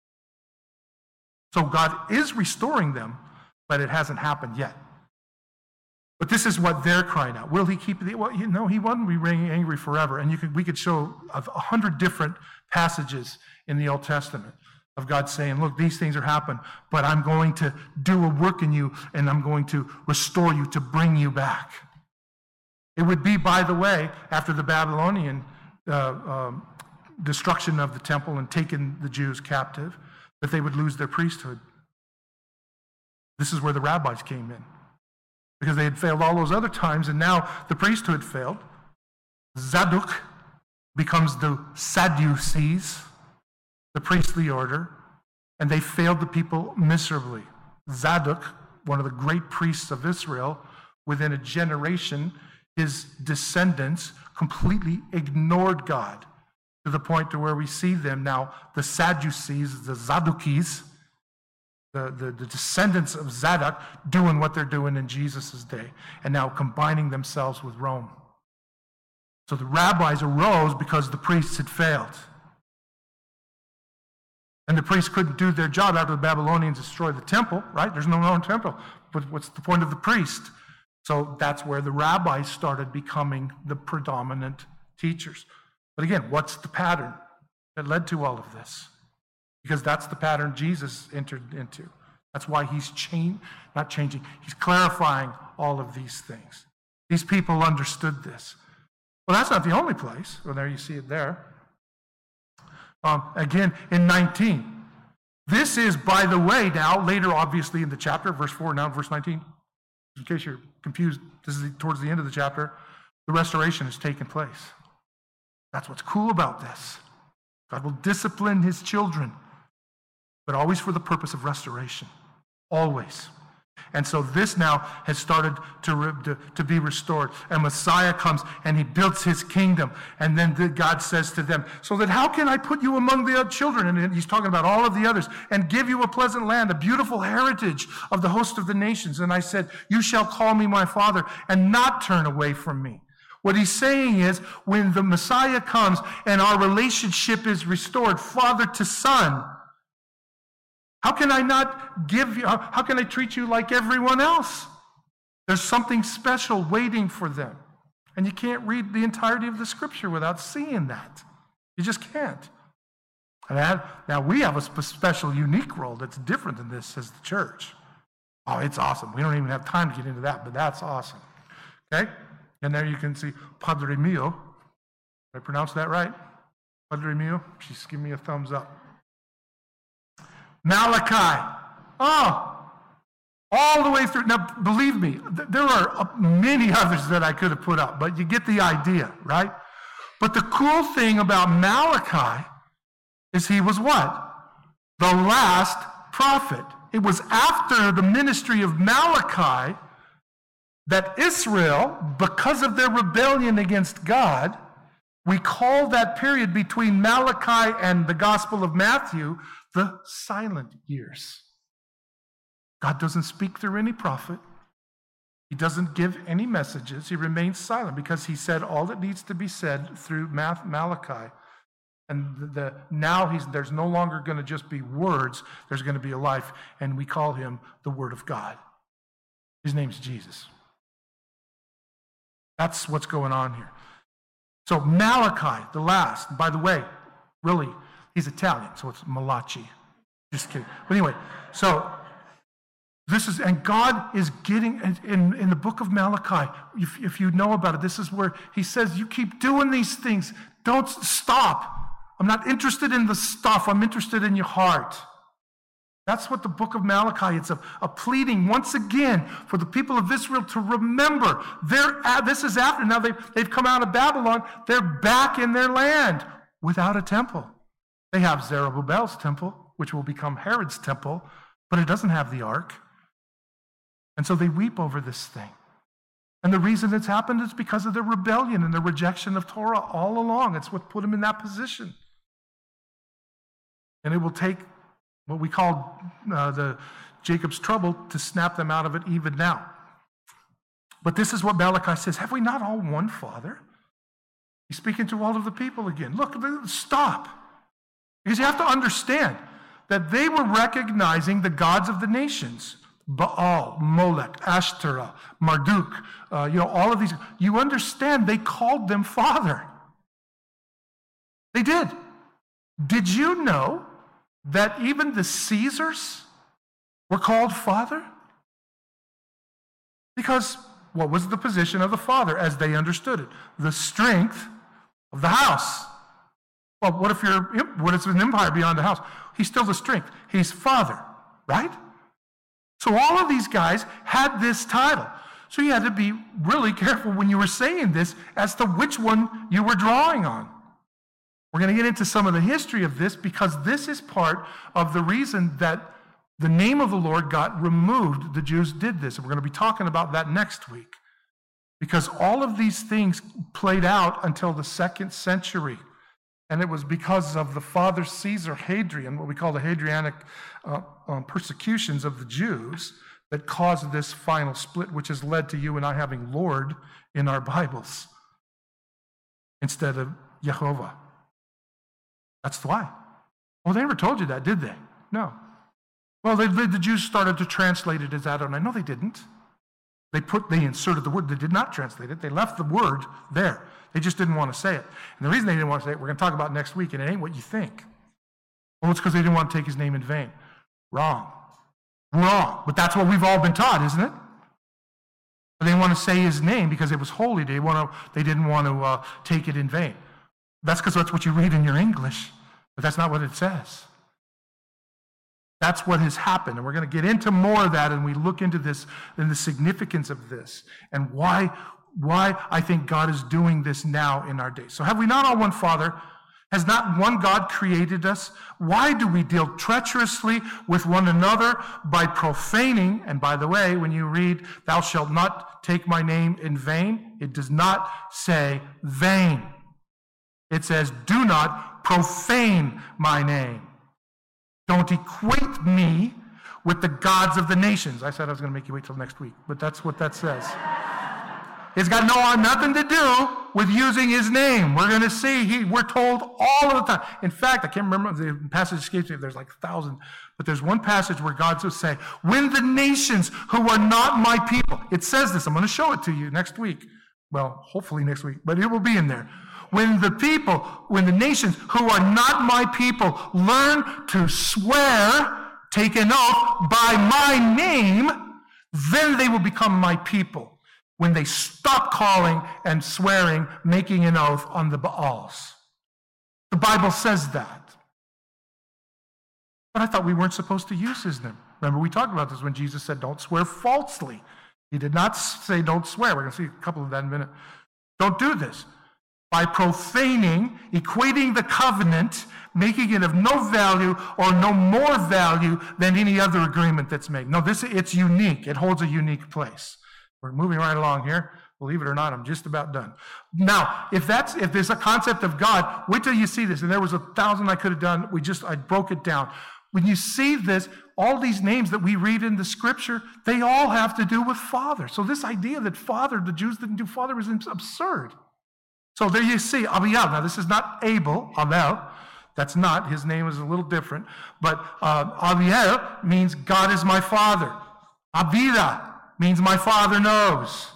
So God is restoring them, but it hasn't happened yet. But this is what they're crying out. Will he keep it? Well, you know, he wouldn't be angry forever. And you could, we could show a hundred different passages in the Old Testament. of God saying, look, these things are happening, but I'm going to do a work in you, and I'm going to restore you, to bring you back. It would be, by the way, after the Babylonian uh, um, destruction of the temple and taking the Jews captive, that they would lose their priesthood. This is where the rabbis came in, because they had failed all those other times, and now the priesthood failed. Zadok becomes the Sadducees, the priestly order, and they failed the people miserably. Zadok, one of the great priests of Israel, within a generation, his descendants completely ignored God, to the point to where we see them now, the Sadducees, the Zadokis, the, the, the descendants of Zadok, doing what they're doing in Jesus' day, and now combining themselves with Rome. So the rabbis arose because the priests had failed. And the priests couldn't do their job after the Babylonians destroyed the temple, right? There's no known temple. But what's the point of the priest? So that's where the rabbis started becoming the predominant teachers. But again, what's the pattern that led to all of this? Because that's the pattern Jesus entered into. That's why he's changing, not changing, he's clarifying all of these things. These people understood this. Well, that's not the only place. Well, there you see it there. Um, again, in nineteen. This is, by the way, now, later, obviously, in the chapter, verse four, now verse nineteen. In case you're confused, this is the, towards the end of the chapter. The restoration has taken place. That's what's cool about this. God will discipline his children, but always for the purpose of restoration. Always. And so this now has started to, re, to, to be restored. And Messiah comes and he builds his kingdom. And then the, God says to them, so that how can I put you among the children? And he's talking about all of the others. And give you a pleasant land, a beautiful heritage of the host of the nations. And I said, you shall call me my father and not turn away from me. What he's saying is, when the Messiah comes and our relationship is restored, father to son, how can I not give you, how can I treat you like everyone else? There's something special waiting for them. And you can't read the entirety of the scripture without seeing that. You just can't. And that, now we have a special, unique role that's different than this as the church. Oh, it's awesome. We don't even have time to get into that, but that's awesome. Okay? And there you can see Padre Mio. Did I pronounce that right? Padre Mio? She's giving me a thumbs up. Malachi. Oh, all the way through. Now, believe me, th- there are many others that I could have put up, but you get the idea, right? But the cool thing about Malachi is he was what? The last prophet. It was after the ministry of Malachi that Israel, because of their rebellion against God, we call that period between Malachi and the Gospel of Matthew the silent years. God doesn't speak through any prophet. He doesn't give any messages. He remains silent because he said all that needs to be said through Malachi. And the, the, now he's, there's no longer going to just be words. There's going to be a life, and we call him the Word of God. His name's Jesus. That's what's going on here. So Malachi, the last, by the way, really, he's Italian, so it's Malachi. Just kidding. But anyway, so this is, and God is getting, in, in the book of Malachi, if, if you know about it, this is where he says, you keep doing these things. Don't stop. I'm not interested in the stuff. I'm interested in your heart. That's what the book of Malachi, it's a, a pleading once again for the people of Israel to remember. They're, this is after, now they've, they've come out of Babylon. They're back in their land without a temple. They have Zerubbabel's temple, which will become Herod's temple, but it doesn't have the ark. And so they weep over this thing. And the reason it's happened is because of their rebellion and their rejection of Torah all along. It's what put them in that position. And it will take what we call uh, the Jacob's trouble to snap them out of it even now. But this is what Malachi says. Have we not all one Father? He's speaking to all of the people again. Look, stop. Because you have to understand that they were recognizing the gods of the nations. Baal, Molech, Ashtoreth, Marduk, uh, you know, all of these. You understand they called them Father. They did. Did you know that even the Caesars were called father? Because what was the position of the father as they understood it? The strength of the house. Well, what if you're, what if it's an empire beyond the house? He's still the strength. He's father, right? So all of these guys had this title. So you had to be really careful when you were saying this as to which one you were drawing on. We're going to get into some of the history of this because this is part of the reason that the name of the Lord got removed. The Jews did this, and we're going to be talking about that next week. Because all of these things played out until the second century. And it was because of the father Caesar Hadrian, what we call the Hadrianic uh, um, persecutions of the Jews, that caused this final split, which has led to you and I having Lord in our Bibles instead of Jehovah. That's why. Well, they never told you that, did they? No. Well, they, the Jews started to translate it as Adonai. No, they didn't. They put, they inserted the word. They did not translate it. They left the word there. They just didn't want to say it. And the reason they didn't want to say it, we're going to talk about next week, and it ain't what you think. Well, it's because they didn't want to take his name in vain. Wrong. Wrong. But that's what we've all been taught, isn't it? They didn't want to say his name because it was holy. They, want to, they didn't want to uh, take it in vain. That's because that's what you read in your English, but that's not what it says. That's what has happened, and we're going to get into more of that, and we look into this and the significance of this and why, why I think God is doing this now in our days. So have we not all one Father? Has not one God created us? Why do we deal treacherously with one another by profaning? And by the way, when you read, thou shalt not take my name in vain, it does not say vain. It says, do not profane my name. Don't equate me with the gods of the nations. I said I was going to make you wait till next week, but that's what that says. It's got no nothing to do with using his name. We're going to see, he, we're told all of the time. In fact, I can't remember, the passage escapes me, there's like a thousand, but there's one passage where God will say, when the nations who are not my people, it says this, I'm going to show it to you next week. Well, hopefully next week, but it will be in there. When the people, when the nations who are not my people learn to swear, take an oath by my name, then they will become my people. When they stop calling and swearing, making an oath on the Baals. The Bible says that. But I thought we weren't supposed to use his name. Remember, we talked about this when Jesus said, don't swear falsely. He did not say don't swear. We're going to see a couple of that in a minute. Don't do this. By profaning, equating the covenant, making it of no value or no more value than any other agreement that's made. No, this it's unique. It holds a unique place. We're moving right along here. Believe it or not, I'm just about done. Now, if that's if there's a concept of God, wait till you see this. And there was a thousand I could have done. We just I broke it down. When you see this, all these names that we read in the scripture, they all have to do with Father. So this idea that Father, the Jews didn't do Father, is absurd. So there you see Abiel. Now this is not Abel, Abel. That's not. His name is a little different. But uh, Abiel means God is my Father. Abida means my Father knows.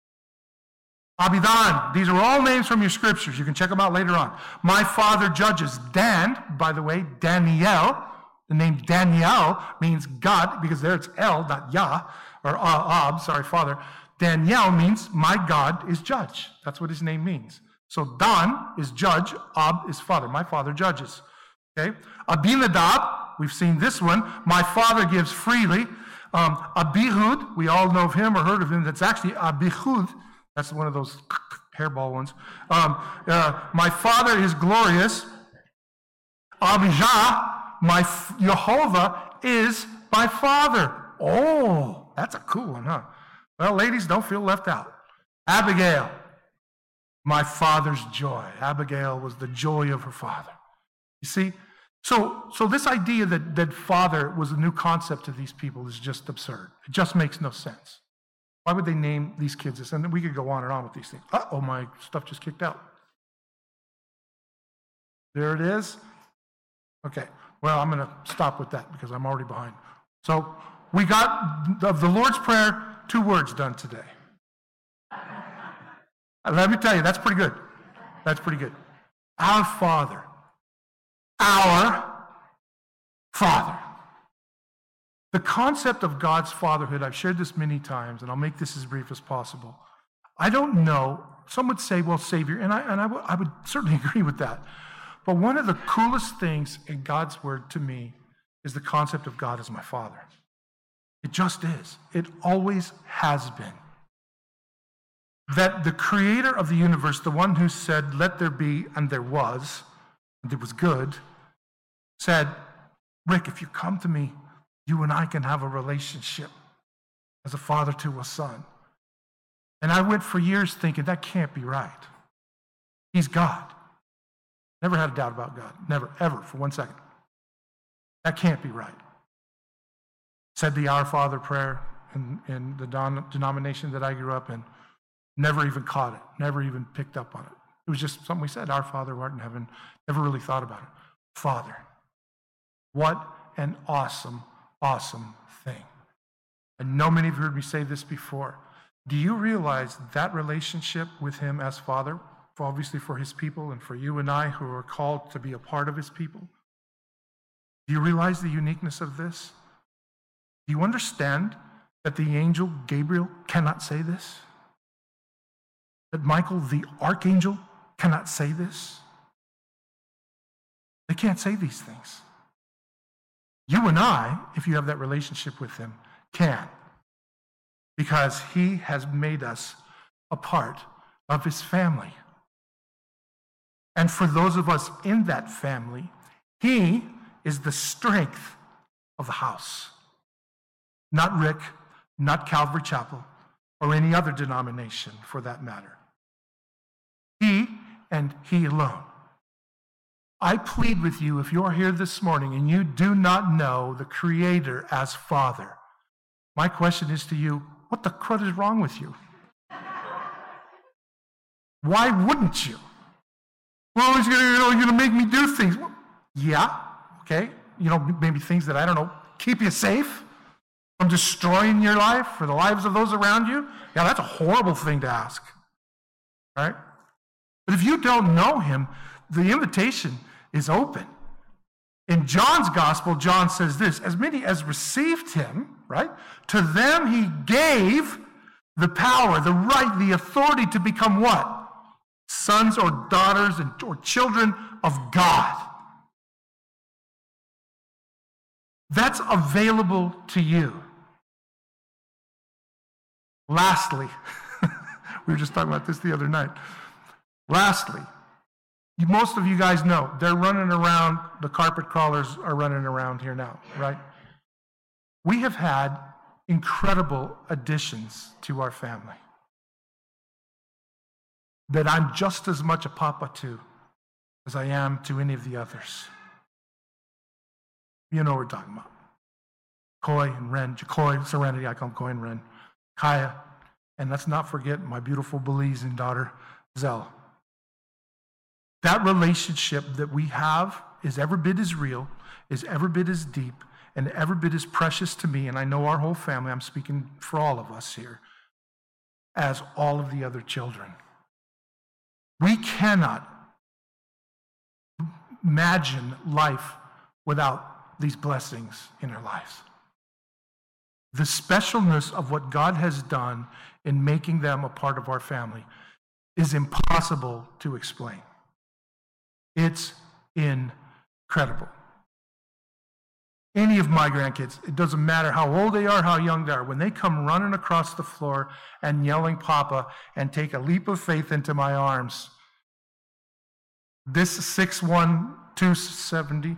Abidan, these are all names from your scriptures. You can check them out later on. My Father judges. Dan, by the way, Daniel, the name Daniel means God, because there it's El, not Yah, or Ab, sorry, Father. Daniel means my God is judge. That's what his name means. So Dan is judge, Ab is father. My Father judges. Okay? Abinadab, we've seen this one. My Father gives freely. Um, Abihud, we all know of him or heard of him. That's actually Abihud. That's one of those hairball ones. Um, uh, my Father is glorious. Abijah, my f- Jehovah is my Father. Oh, that's a cool one, huh? Well, ladies, don't feel left out. Abigail, my father's joy. Abigail was the joy of her father. You see? So, so this idea that, that father was a new concept to these people is just absurd. It just makes no sense. Why would they name these kids this? And then we could go on and on with these things. Uh-oh, my stuff just kicked out. There it is. Okay, well, I'm going to stop with that because I'm already behind. So we got of the Lord's Prayer, two words done today. Let me tell you, that's pretty good. That's pretty good. Our Father. Our Father. The concept of God's fatherhood, I've shared this many times, and I'll make this as brief as possible. I don't know. Some would say, well, Savior, and I, and I, w- I would certainly agree with that. But one of the coolest things in God's word to me is the concept of God as my Father. It just is. It always has been. That the creator of the universe, the one who said, let there be, and there was, and it was good, said, Rick, if you come to me, you and I can have a relationship as a father to a son. And I went for years thinking, that can't be right. He's God. Never had a doubt about God. Never, ever, for one second. That can't be right. Said the Our Father prayer in, in the don- denomination that I grew up in. Never even caught it. Never even picked up on it. It was just something we said, Our Father who art in heaven. Never really thought about it. Father. What an awesome, awesome thing. I know many of you heard me say this before. Do you realize that relationship with him as Father, for obviously for his people and for you and I who are called to be a part of his people? Do you realize the uniqueness of this? Do you understand that the angel Gabriel cannot say this? That Michael, the archangel, cannot say this? They can't say these things. You and I, if you have that relationship with him, can. Because he has made us a part of his family. And for those of us in that family, he is the strength of the house. Not Rick, not Calvary Chapel, or any other denomination for that matter. He and he alone. I plead with you, if you're here this morning and you do not know the Creator as Father, my question is to you, what the crud is wrong with you? Why wouldn't you? Well, he's gonna, you know, you're gonna make me do things. Well, yeah, okay. You know, maybe things that, I don't know, keep you safe from destroying your life or the lives of those around you. Yeah, that's a horrible thing to ask, right? But if you don't know him, the invitation is open. In John's gospel, John says this, as many as received him, right, to them he gave the power, the right, the authority to become what? Sons or daughters and, or children of God. That's available to you. Lastly, we were just talking about this the other night. Lastly, most of you guys know, they're running around, the carpet crawlers are running around here now, right? We have had incredible additions to our family that I'm just as much a papa to as I am to any of the others. You know what we're talking about. Coy and Ren, Jacoy, Serenity, I call them Coy and Ren, Kaya, and let's not forget my beautiful Belizean daughter, Zell. That relationship that we have is every bit as real, is every bit as deep, and every bit as precious to me, and I know our whole family, I'm speaking for all of us here, as all of the other children. We cannot imagine life without these blessings in our lives. The specialness of what God has done in making them a part of our family is impossible to explain. It's incredible. Any of my grandkids, it doesn't matter how old they are, how young they are, when they come running across the floor and yelling Papa and take a leap of faith into my arms, this six one, two seventy,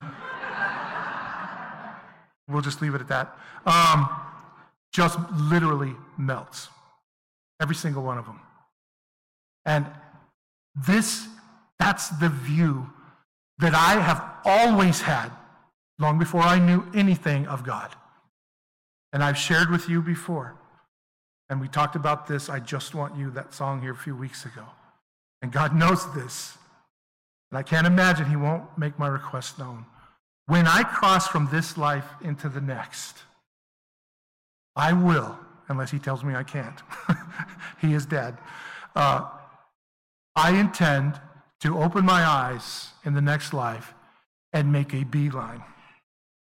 we'll just leave it at that, um, just literally melts. Every single one of them. And this, that's the view that I have always had long before I knew anything of God. And I've shared with you before, and we talked about this, I Just Want You, that song here a few weeks ago. And God knows this, and I can't imagine he won't make my request known. When I cross from this life into the next, I will, unless he tells me I can't. He is dead. Uh, I intend to open my eyes in the next life and make a beeline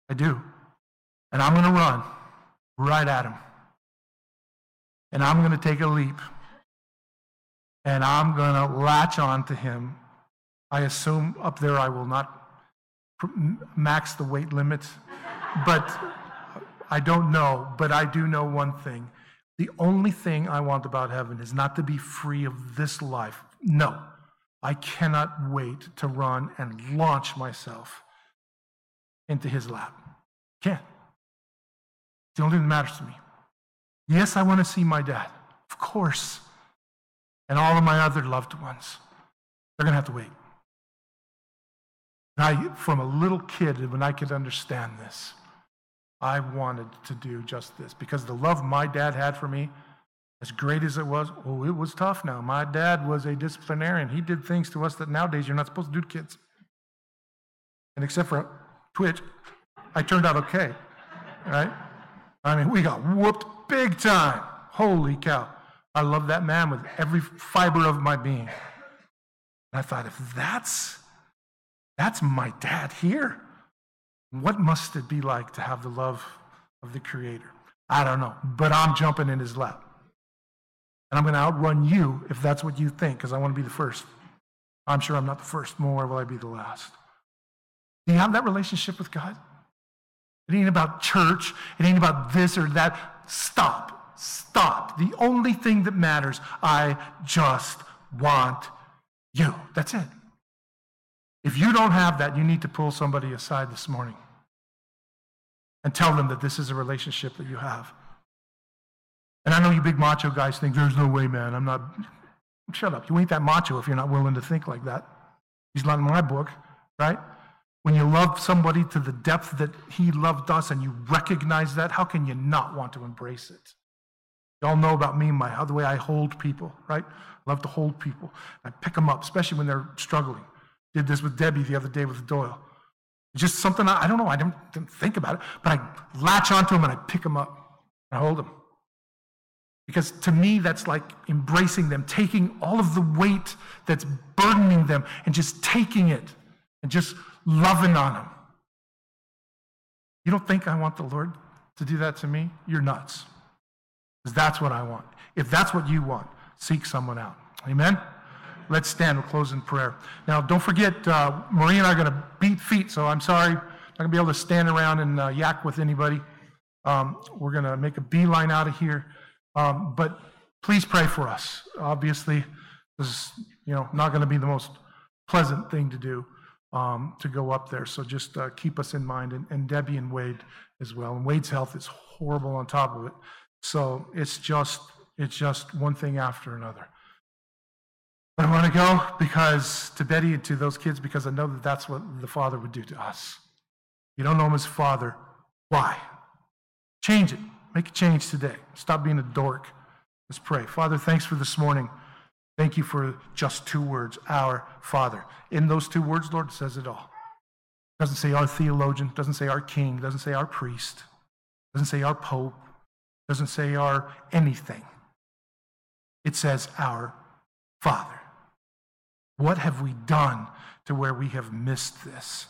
I do. And I'm going to run right at him. And I'm going to take a leap. And I'm going to latch on to him. I assume up there I will not max the weight limit. But I don't know. But I do know one thing. The only thing I want about heaven is not to be free of this life. No. I cannot wait to run and launch myself into his lap. Can't. It's the only thing that matters to me. Yes, I want to see my dad, of course, and all of my other loved ones. They're going to have to wait. And I, from a little kid, when I could understand this, I wanted to do just this because the love my dad had for me, as great as it was, oh, it was tough now. My dad was a disciplinarian. He did things to us that nowadays you're not supposed to do to kids. And except for Twitch, I turned out okay, right? I mean, we got whooped big time. Holy cow. I love that man with every fiber of my being. And I thought, if that's, that's my dad here, what must it be like to have the love of the Creator? I don't know, but I'm jumping in his lap. And I'm going to outrun you if that's what you think, because I want to be the first. I'm sure I'm not the first, nor will I be the last. Do you have that relationship with God? It ain't about church. It ain't about this or that. Stop. Stop. The only thing that matters, I just want you. That's it. If you don't have that, you need to pull somebody aside this morning and tell them that this is a relationship that you have. And I know you big macho guys think, there's no way, man. I'm not. Shut up. You ain't that macho if you're not willing to think like that. He's not in my book, right? When you love somebody to the depth that he loved us and you recognize that, how can you not want to embrace it? You all know about me, my how the way I hold people, right? I love to hold people. I pick them up, especially when they're struggling. Did this with Debbie the other day with Doyle. It's just something, I, I don't know, I didn't, didn't think about it, but I latch onto them and I pick them up. I hold them. Because to me, that's like embracing them, taking all of the weight that's burdening them and just taking it and just loving on them. You don't think I want the Lord to do that to me? You're nuts. Because that's what I want. If that's what you want, seek someone out. Amen? Let's stand. We'll close in prayer. Now, don't forget, uh, Marie and I are going to beat feet, so I'm sorry. I'm not going to be able to stand around and uh, yak with anybody. Um, we're going to make a beeline out of here. Um, but please pray for us. Obviously, this is, you know, not going to be the most pleasant thing to do, um, to go up there. So just uh, keep us in mind, and, and Debbie and Wade as well. And Wade's health is horrible on top of it. So it's just, it's just one thing after another. But I want to go because to Betty and to those kids, because I know that that's what the Father would do to us. You don't know him as Father. Why? Change it. Make a change today. Stop being a dork. Let's pray. Father, thanks for this morning. Thank you for just two words, our Father. In those two words, Lord, it says it all. It doesn't say our theologian, doesn't say our king, doesn't say our priest, doesn't say our pope, doesn't say our anything. It says our Father. What have we done to where we have missed this?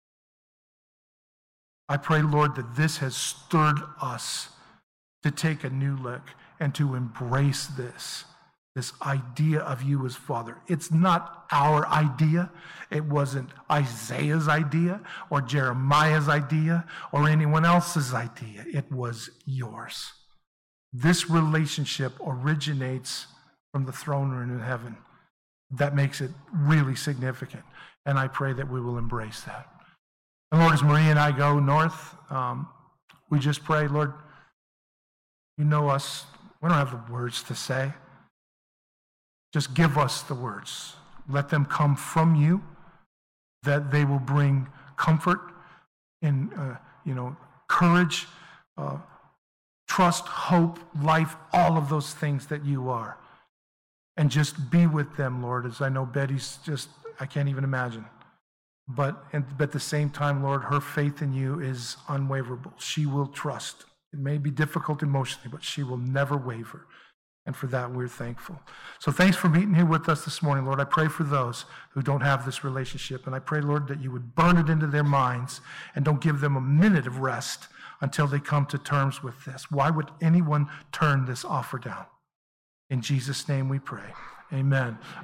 I pray, Lord, that this has stirred us to take a new look and to embrace this, this idea of you as Father. It's not our idea. It wasn't Isaiah's idea or Jeremiah's idea or anyone else's idea. It was yours. This relationship originates from the throne room in heaven. That makes it really significant. And I pray that we will embrace that. And Lord, as Marie and I go north, um, we just pray, Lord, you know us. We don't have the words to say. Just give us the words. Let them come from you, that they will bring comfort and, uh, you know, courage, uh, trust, hope, life, all of those things that you are. And just be with them, Lord, as I know Betty's just, I can't even imagine. But, and, but at the same time, Lord, her faith in you is unwaverable. She will trust. It may be difficult emotionally, but she will never waver. And for that, we're thankful. So thanks for meeting here with us this morning, Lord. I pray for those who don't have this relationship. And I pray, Lord, that you would burn it into their minds and don't give them a minute of rest until they come to terms with this. Why would anyone turn this offer down? In Jesus' name we pray. Amen.